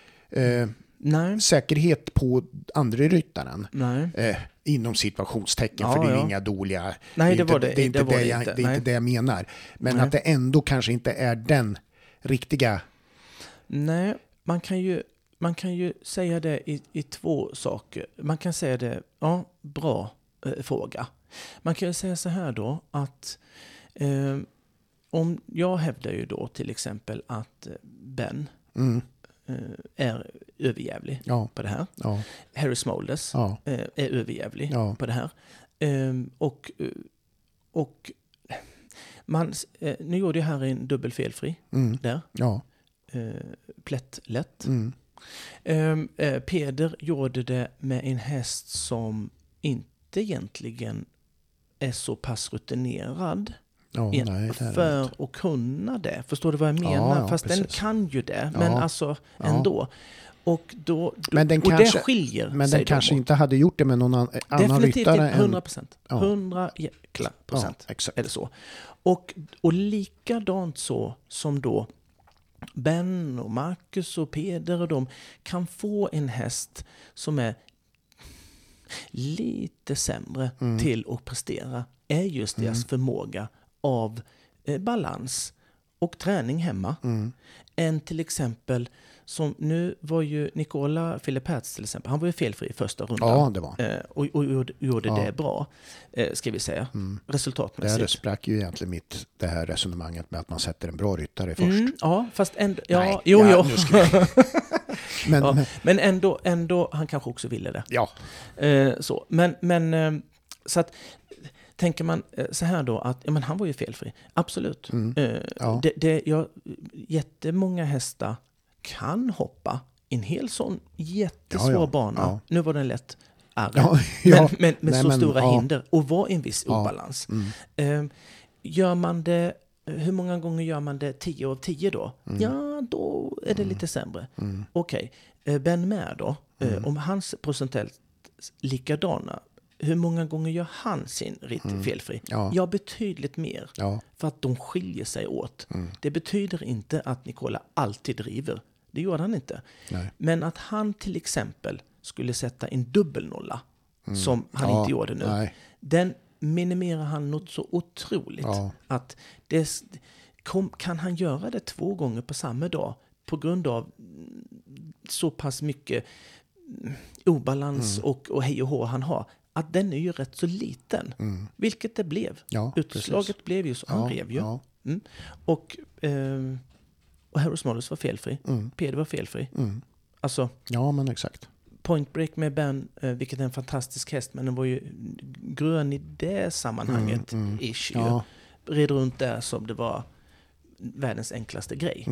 säkerhet på andra ryttaren inom situationstecken, för det är ju inga doliga. Nej, det är inte det jag menar. Men att det ändå kanske inte är den riktiga. Nej, man kan ju säga det i 2 saker. Man kan säga det, bra fråga. Man kan ju säga så här då att om jag hävdar ju då till exempel att Ben är överjävlig på det här. Harry Smolders är överjävlig på det här. Och man, nu gjorde jag här en dubbel felfri där. Plätt lätt. Peder gjorde det med en häst som inte egentligen är så pass rutinerad för att kunna det. Förstår du vad jag menar? Fast precis. Den kan ju det, men alltså ändå. Och då men den och kanske, det skiljer men sig den kanske inte hade gjort det med någon annan ryttare. Definitivt 100%. 100% är det så. Och likadant så som då Ben och Marcus och Peder och de kan få en häst som är lite sämre till att prestera, är just deras förmåga av balans och träning hemma. Än till exempel, som nu var ju Nicola Philip Hertz till exempel, han var ju felfri i första rundan. Ja, det var. Och gjorde det bra, ska vi säga. Resultatmässigt. Det sprack ju egentligen det här resonemanget med att man sätter en bra ryttare först. Ja, fast ändå... Men ändå, han kanske också ville det. Ja. Så. Men så att tänker man så här då att men han var ju felfri. Absolut. Jättemånga hästar kan hoppa en hel sån jättesvår bana. Ja. Nu var den lätt men med så stora hinder och var en viss obalans. Gör man det, hur många gånger gör man det 10 av 10 då? Ja, då är det lite sämre. Okej. Ben Mer då, om hans procentuellt likadana, hur många gånger gör han sin ritt felfri? Ja, betydligt mer. För att de skiljer sig åt. Det betyder inte att Nicola alltid driver. Det gör han inte. Nej. Men att han till exempel skulle sätta en dubbelnolla som han inte gjorde nu. Den minimerar han något så otroligt. Att kan han göra det 2 gånger på samma dag på grund av så pass mycket obalans och hej och hå han har, att den är ju rätt så liten. Vilket det blev. Utslaget blev ju så han rev ju. Och Harris Mollus var felfri. Peder var felfri. Alltså, men exakt. Point Break med Ben, vilket är en fantastisk häst, men den var ju grön i det sammanhanget. Ish, red runt där som det var världens enklaste grej.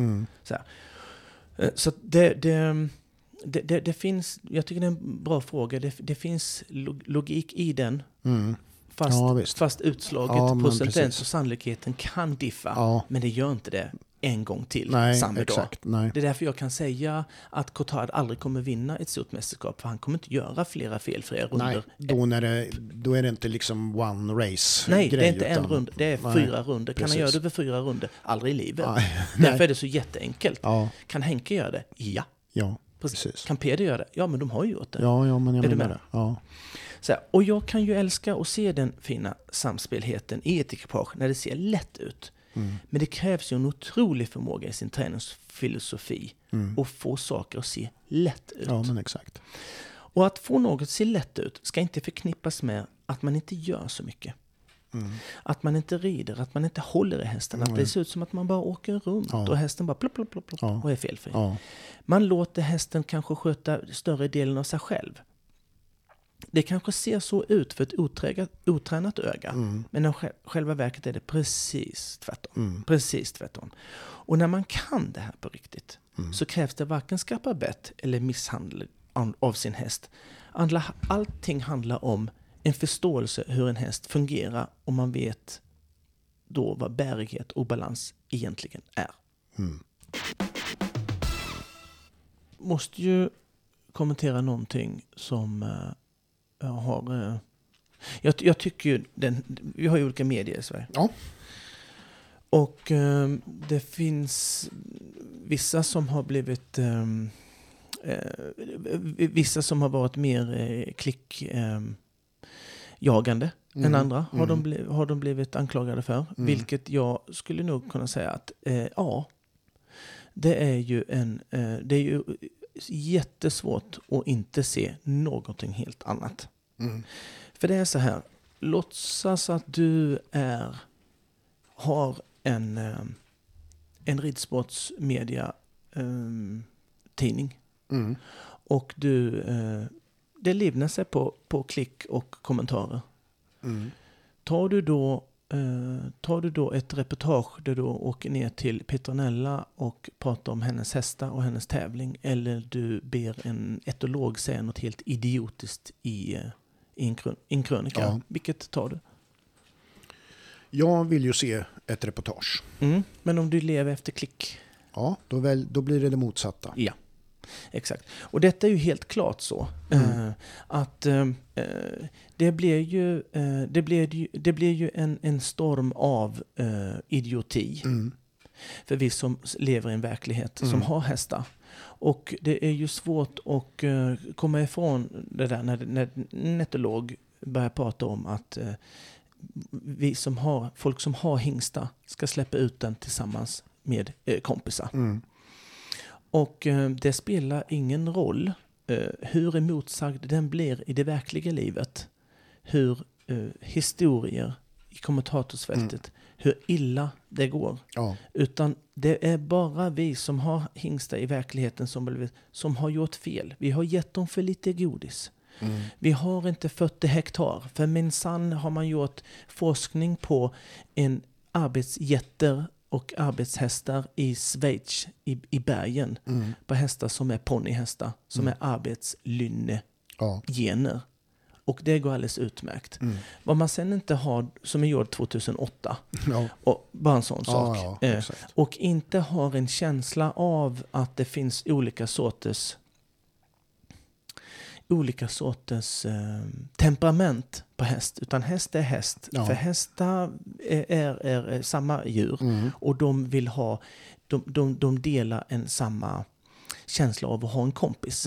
Så det finns, jag tycker det är en bra fråga. Det finns logik i den. Fast utslaget, procentens och sannolikheten kan diffa. Men det gör inte det en gång till samma dag. Det är därför jag kan säga att Coulthard aldrig kommer vinna ett stort mästerskap, för han kommer inte göra flera felfria runder. Då är det inte liksom one race. Nej, det är inte en runda, det är 4 runder. Kan han göra det över 4 runder? Aldrig i livet. Därför är det så jätteenkelt. Kan Henke göra det? Ja. Precis. Kan Peder göra det? Ja, men de har ju gjort det. Ja, men jag menar det. Så här, och jag kan ju älska att se den fina samspelheten i ett ekipage när det ser lätt ut. Men det krävs ju en otrolig förmåga i sin träningsfilosofi att få saker att se lätt ut. Ja, men exakt. Och att få något att se lätt ut ska inte förknippas med att man inte gör så mycket. Att man inte rider, att man inte håller i hästen. Att det ser ut som att man bara åker runt och hästen bara plopp, plopp, plopp, plopp och är felfri. Man låter hästen kanske sköta större delen av sig själv. Det kanske ser så ut för ett otränat öga. Men i själva verket är det precis tvärtom. Precis tvärtom. Och när man kan det här på riktigt så krävs det varken skarpa bett eller misshandel av sin häst. Allting handlar om en förståelse hur en häst fungerar, och man vet då vad bärighet och balans egentligen är. Måste ju kommentera någonting som jag har... Jag tycker ju vi har ju olika medier i Sverige. Och det finns vissa som har blivit... vissa som har varit mer klickjagande än andra har de blivit anklagade för. Vilket jag skulle nog kunna säga att det är ju jättesvårt att inte se någonting helt annat. För det är så här, låtsas att du har en ridsportsmedia tidning och det livnar sig på klick och kommentarer. Tar du då ett reportage där du åker ner till Petronella och pratar om hennes hästar och hennes tävling, eller du ber en etolog säga något helt idiotiskt i en krönika, vilket tar du? Jag vill ju se ett reportage. Men om du lever efter klick? Ja, då blir det motsatta. Ja. Exakt. Och detta är ju helt klart så att det blir ju en storm av idioti för vi som lever i en verklighet som har hästar. Och det är ju svårt att komma ifrån det där när en etolog börjar prata om att folk som har hingstar ska släppa ut den tillsammans med kompisar. Och det spelar ingen roll hur emotsagd den blir i det verkliga livet. Hur historier i kommentatorsfältet, hur illa det går. Utan det är bara vi som har hingstar i verkligheten som har gjort fel. Vi har gett dem för lite godis. Vi har inte 40 hektar. För minsann har man gjort forskning på en arbetsjätter och arbetshästar i Schweiz, i bergen. På hästar som är ponnyhästar, som är arbetslynne-gener. Och det går alldeles utmärkt. Vad man sen inte har, som är gjord 2008, och bara en sån sak. Och inte har en känsla av att det finns olika sorters temperament på häst. Utan häst är häst. För hästar är samma djur. Och de vill ha, de delar en samma känsla av att ha en kompis.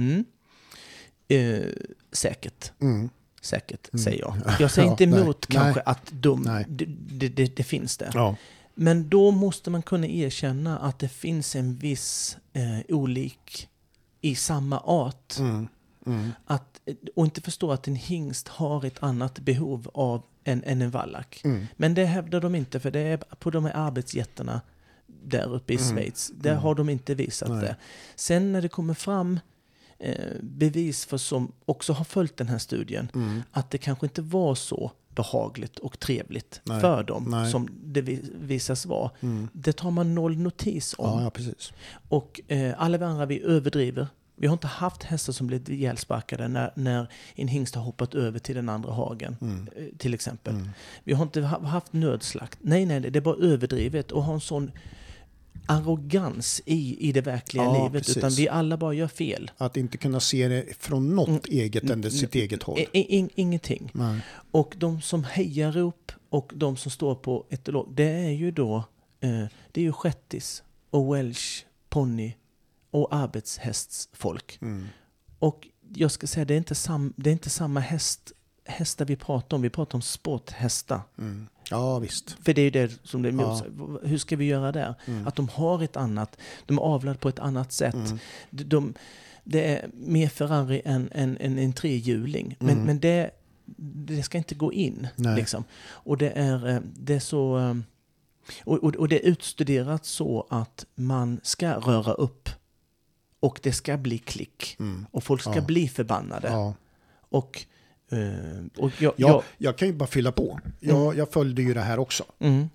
Säkert. Säkert, säger jag. Jag säger inte emot kanske att det finns det. Ja. Men då måste man kunna erkänna att det finns en viss olik i samma art. Och inte förstå att en hingst har ett annat behov av än en vallack. Men det hävdar de inte, för det är på de här arbetsjättarna där uppe i Schweiz. Där har de inte visat det. Sen när det kommer fram bevis för som också har följt den här studien, att det kanske inte var så behagligt och trevligt för dem som det visas vara. Det tar man noll notis om. Ja, precis. Och alla vi andra, vi överdriver. Vi har inte haft hästar som blivit ihjälsparkade när en hingst har hoppat över till den andra hagen, till exempel. Vi har inte haft nödslakt. Nej, det är bara överdrivet och ha en sån arrogans i det verkliga livet. Precis. Utan vi alla bara gör fel. Att inte kunna se det från något eget än sitt eget håll. Ingenting. Nej. Och de som hejar upp och de som står på etolog, det är ju då det är ju shettis och welsh ponny och arbetshästsfolk. Och jag ska säga, det är inte samma hästar vi pratar om. Vi pratar om sporthästar. Ja, visst. För det är ju det som det är emot. Hur ska vi göra där? Att de har ett annat, de är avlade på ett annat sätt. Det är mer Ferrari än en trehjuling. Men det ska inte gå in. Liksom. Och det är så... Och det är utstuderat så att man ska röra upp. Och det ska bli klick. Och folk ska bli förbannade. Ja. Och jag kan ju bara fylla på. Jag följde ju det här också.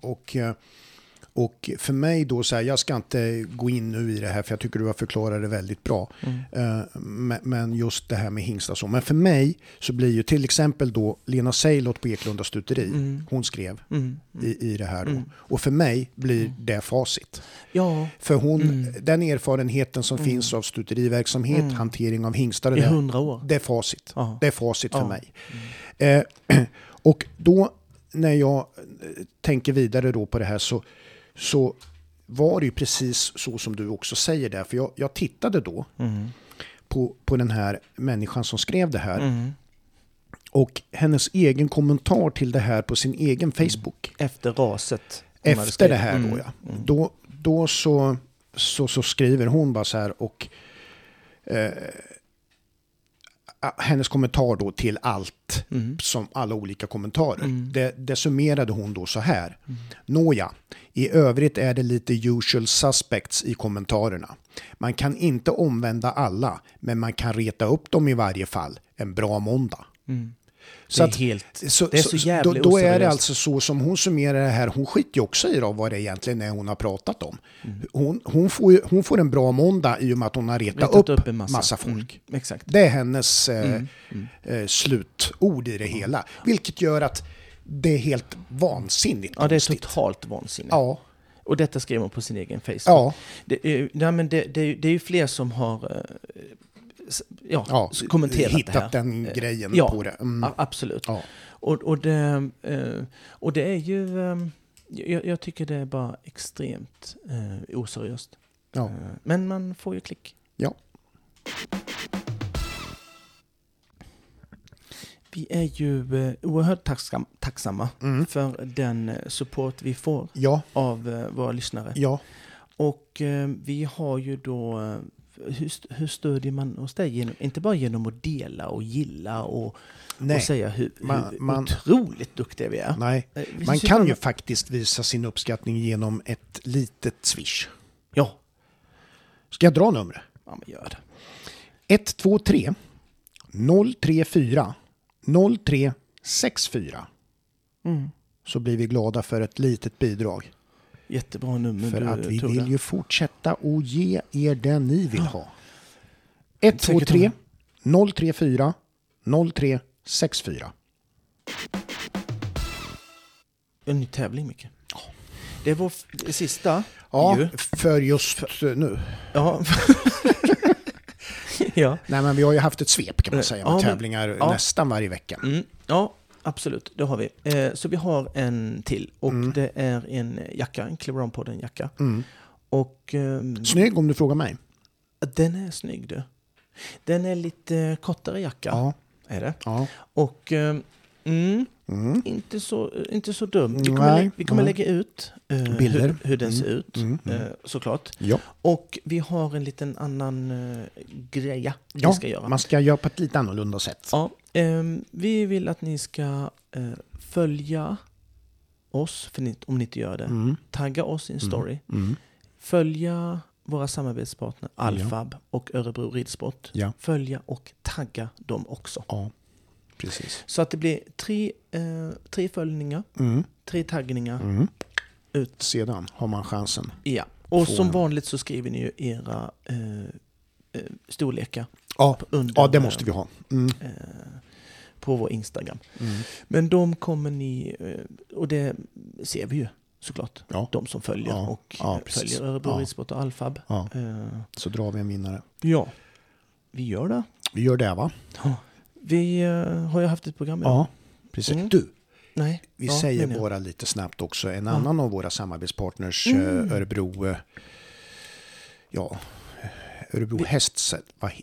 Och för mig då så här, jag ska inte gå in nu i det här för jag tycker du har förklarat det väldigt bra. Men just det här med hingstar så. Men för mig så blir ju till exempel då Lena Seilot på Eklunda stuteri, hon skrev i det här då. Och för mig blir det facit. Ja. För den erfarenheten som finns av stuteriverksamhet, hantering av hingstar, i 100 år. Det är facit. Det är facit för mig. Och då när jag tänker vidare då på det här så var det ju precis så som du också säger där. För jag tittade då på den här människan som skrev det här. Och hennes egen kommentar till det här på sin egen Facebook. Efter raset. Efter det här då, ja. Då så skriver hon bara så här och... hennes kommentar då till allt som alla olika kommentarer. Det summerade hon då så här. Nåja, i övrigt är det lite usual suspects i kommentarerna. Man kan inte omvända alla, men man kan reta upp dem i varje fall. En bra måndag. Så det är så jävligt då är det alltså så som hon summerar det här. Hon skiter ju också i vad det egentligen är hon har pratat om. Hon får en bra måndag i och med att hon har retat upp en massa folk. Exakt. Det är hennes slutord i det hela. Vilket gör att det är helt vansinnigt. Ja, det är totalt vansinnigt. Ja. Och detta skrev hon på sin egen Facebook. Ja. Det är ju fler som har... kommenterat hittat det här. Den grejen på det. Absolut. Ja. Och det är ju... Jag tycker det är bara extremt oseriöst. Ja. Men man får ju klick. Ja. Vi är ju oerhört tacksamma för den support vi får av våra lyssnare. Ja. Och vi har ju då... Hur stödjer man oss där? Inte bara genom att dela och gilla och säga hur otroligt duktiga vi är. Nej, man kan ju faktiskt visa sin uppskattning genom ett litet swish. Ja. Ska jag dra numret? Ja, men gör det. 123 034 0364. Så blir vi glada för ett litet bidrag. Jättebra nummer. För att vi vill ju fortsätta och ge er det ni vill ha. 123 034 0364. En ny tävling, mycket. Det var det sista. Ja, för just nu. Ja. Ja. Nej, men vi har ju haft ett svep kan man säga med tävlingar nästan varje vecka. Ja, absolut. Det har vi. Så vi har en till. Och det är en jacka, en Cleveron-podden-jacka. Och, snygg om du frågar mig. Den är snygg, du. Den är lite kortare jacka. Ja. Är det? Ja. Och inte så dum. Vi kommer lägga ut bilder. Hur den ser ut, såklart. Ja. Och vi har en liten annan greja vi ska göra. Man ska göra på ett lite annorlunda sätt. Ja, vi vill att ni ska följa oss, om ni inte gör det. Tagga oss i en story. Följa våra samarbetspartner Alfab och Örebro Ridsport. Ja. Följa och tagga dem också. Ja, precis. Så att det blir 3 följningar, 3 taggningar. Ut. Sedan har man chansen. Ja, och som vanligt så skriver ni ju era storlekar. Ja, det måste vi ha. På vår Instagram. Men de kommer ni, och det ser vi ju såklart. Ja. De som följer följer Örebro Ridsport och Alfab. Ja. Så drar vi en vinnare. Ja, vi gör det. Vi gör det, va? Ja. Vi har ju haft ett program. Ja, precis. Du, nej. Vi säger bara lite snabbt också. En annan av våra samarbetspartners, Örebro Hästsätt.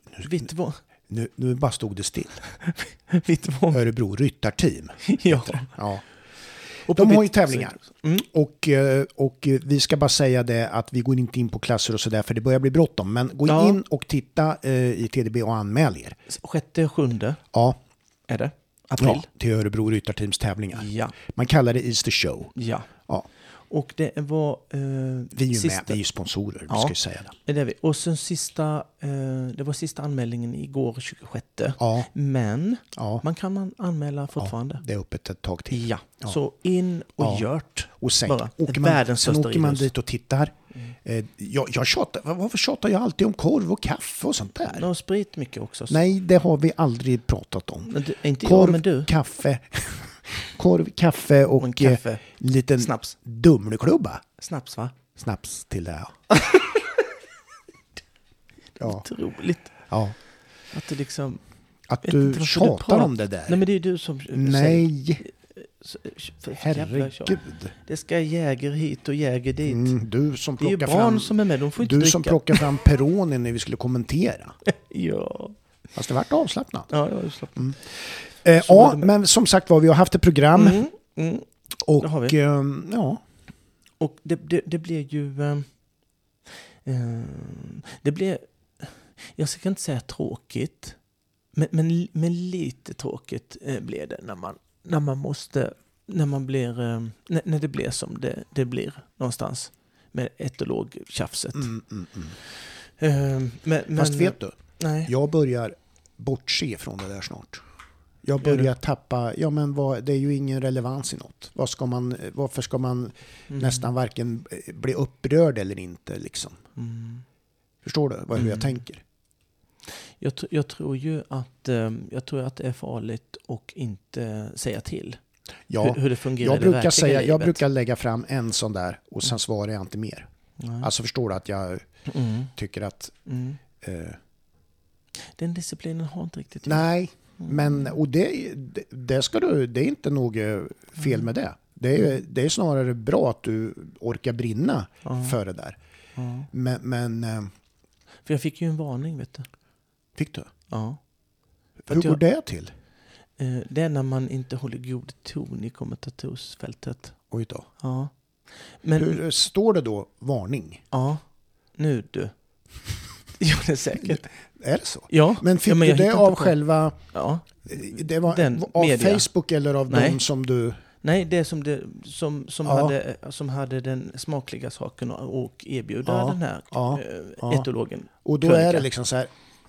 Nu bara stod det still. Örebro Ryttarteam. Ja. Och de har ju tävlingar. Och vi ska bara säga det att vi går inte in på klasser och sådär för det börjar bli bråttom. Men gå in och titta i TDB och anmäl er. 6-7. Ja. Är det? April. Ja, till Örebro Ryttarteams tävlingar. Ja. Man kallar det Easter Show. Ja. Ja. Och det var... vi är ju med, vi är ju sponsorer, vi ska ju säga det. Det är vi. Och sen det var sista anmälningen igår 26. Ja. Men man kan anmäla fortfarande. Ja, det är öppet ett tag till. Ja, så in och gjort. Och sen bara. Åker man dit och tittar. Jag tjatar, varför tjatar jag alltid om korv och kaffe och sånt där? Och sprit mycket också. Nej, det har vi aldrig pratat om. Men inte korv, jag, men du. Korv, kaffe och en liten snaps. Dumleklubba. Snaps, va? Snaps till det, ja. Otroligt. Ja. Att det liksom... Att du tjatar om det där. Nej, men det är du som... Nej. Herregud. Det ska jäger hit och jäger dit. Du som plockar det är ju barn som är med, de får inte dricka. Du som plockar fram Peroni när vi skulle kommentera. Ja. Fast det vart avslappnat. Ja, det var avslappnat. Men som sagt var, vi har haft ett program. Och det har vi. Ja. Och det blir ju... det blir... Jag ska inte säga tråkigt. Men lite tråkigt blir det när det blir som det blir någonstans med etologtjafset. Fast vet du, nej. Jag börjar bortse från det där snart. Jag börjar tappa, det är ju ingen relevans i något. Varför ska man nästan varken bli upprörd eller inte liksom? Förstår du hur jag tänker? Jag tror ju att det är farligt och inte säga till hur det fungerar. Jag brukar lägga fram en sån där och sen svarar jag inte mer. Alltså förstår du att jag tycker att den disciplinen har inte riktigt. Nej, men och det är inte något fel med det. Det är snarare bra att du orkar brinna för det där. Men för jag fick ju en varning, vet du. Fick du? Ja. Hur går det till? Det är när man inte håller god ton i kommentatorsfältet. Oj då. Ja. Men hur står det då du? Ja. Nu du. Ja, det är säkert. Är det så? Ja. Men fick du det av själva... Ja. Det var av media. Facebook eller av dem som du... Nej, det är som hade den smakliga saken och erbjuda den här etologen. Och då är det liksom så här,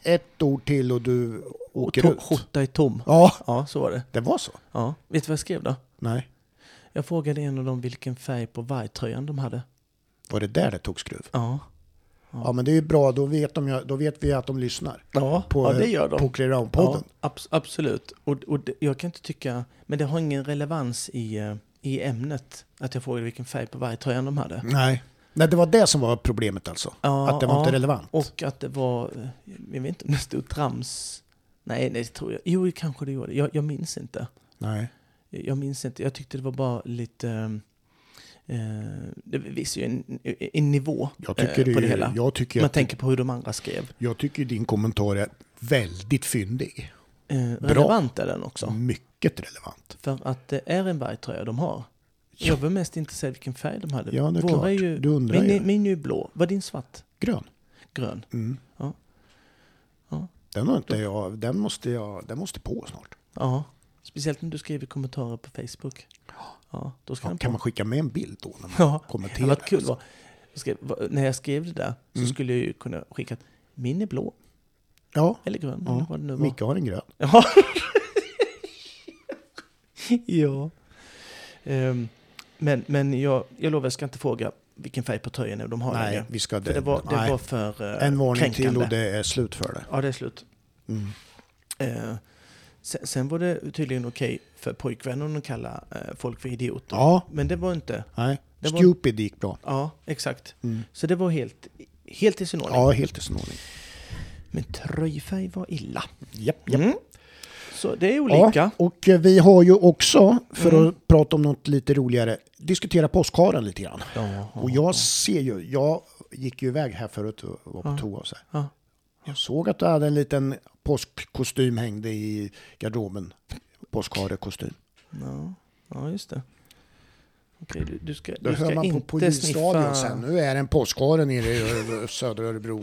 ett ord till och du åker ut. Skjorta i tom. Ja, Så var det. Det var så? Ja. Vet du vad jag skrev då? Nej. Jag frågade en av dem vilken färg på vargtröjan de hade. Var det där det tog skruv? Ja. Ja, men det är ju bra. Då vet vi att de lyssnar. Ja, det gör de. På Clear Round-podden. Ja, absolut. Och jag kan inte tycka... Men det har ingen relevans i ämnet att jag frågade vilken färg på vargtröjan de hade. Nej, det var det som var problemet alltså. Att det var inte relevant. Och att det var... Jag vet inte om det stod trams... Nej, det tror jag. Jo, kanske det gjorde. Jag minns inte. Nej. Jag minns inte. Jag tyckte det var bara lite... det visar ju en nivå på det hela. Man tänker på hur de andra skrev. Jag tycker din kommentar är väldigt fyndig. Relevant är den också. Mycket relevant. För att det är en vargtröja de har. Ja. Jag var mest intresserad vilken färg de hade. Ja, det är klart. Du undrar min är ju blå. Var din svart? Grön. Mm. Ja. Den har inte jag. Den måste på snart. Ja. Speciellt när du skriver kommentarer på Facebook. Ja, då ska kan man skicka med en bild då när man kommenterar? Det var kul. När jag skrev det där så skulle jag ju kunna skicka att min är blå. Ja. Eller grön. Ja. Eller vad det nu var. Micke har en grön. Ja. Ja. Men jag lovar, jag ska inte fråga vilken färg på tröjan är de har. Nej, vi ska det var för en varning kränkande. till och det är slut för det. Ja, det är slut. Sen var det tydligen okej för pojkvännen att kalla folk för idioter. Ja. Men det var inte... Nej, stupid gick bra. Ja, exakt. Så det var helt i sin ordning. Ja, helt i sin ordning. Men tröjfärg var illa. Japp. Så det är olika. Ja, och vi har ju också, för att prata om något lite roligare, diskutera påskharen lite grann. Och jag gick ju iväg här förut och var på toa och så här. Jag såg att du hade en liten påskkostym hängde i garderoben. Påskharekostym. Ja, just det. Okej, du ska hör man inte på polisradion sen. Nu är det en påskhare nere i södra Örebro.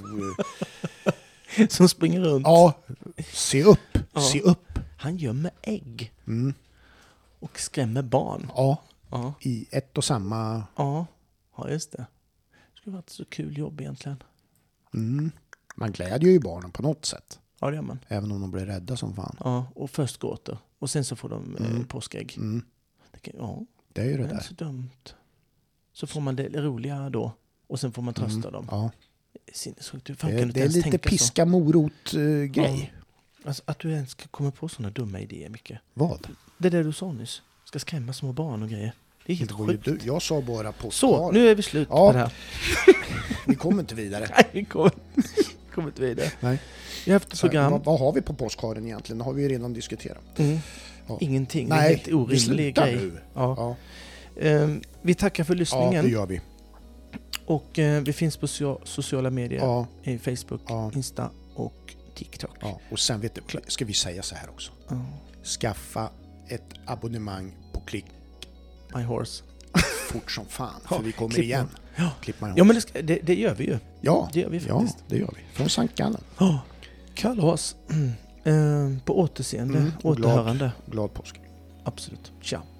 Som springer runt. Ja, se upp. Se upp. Han gömmer ägg. Och skrämmer barn. Ja. I ett och samma... Ja, just det. Det skulle varit så kul jobb egentligen. Man glädjer ju barnen på något sätt. Ja, det gör man. Även om de blir rädda som fan. Ja, och först gråter. Och sen så får de påskägg. Det är ju det där. Så dumt. Så får man det roliga då. Och sen får man trösta dem. Ja. Det är lite piska morot-grej. Alltså, att du ens ska komma på sådana dumma idéer, Micke. Vad? Det där du sa nyss. Ska skrämma små barn och grejer. Det är helt sjukt. Jag sa bara på. Så, nu är vi slut på det här. Vi kommer inte vidare. Nej, vi kommer inte vidare. Nej. Vi har haft ett program. Vad har vi på påskharen egentligen? Det har vi ju redan diskuterat. Ja. Ingenting. Nej, det är helt orimlig grej. Nu. Ja. Vi tackar för lyssningen. Ja, det gör vi. Och vi finns på sociala medier. I Facebook, Insta och TikTok. Ja, och sen ska vi säga så här också. Skaffa ett abonnemang på Klick My Horse. Fort som fan, för vi kommer igen. Klick My Horse. Ja, men det gör vi ju. Ja, det gör vi faktiskt. Ja, det gör vi. Från Sankt Gallen. Kalas. På återseende, återhörande. Glad påsk. Absolut. Ciao.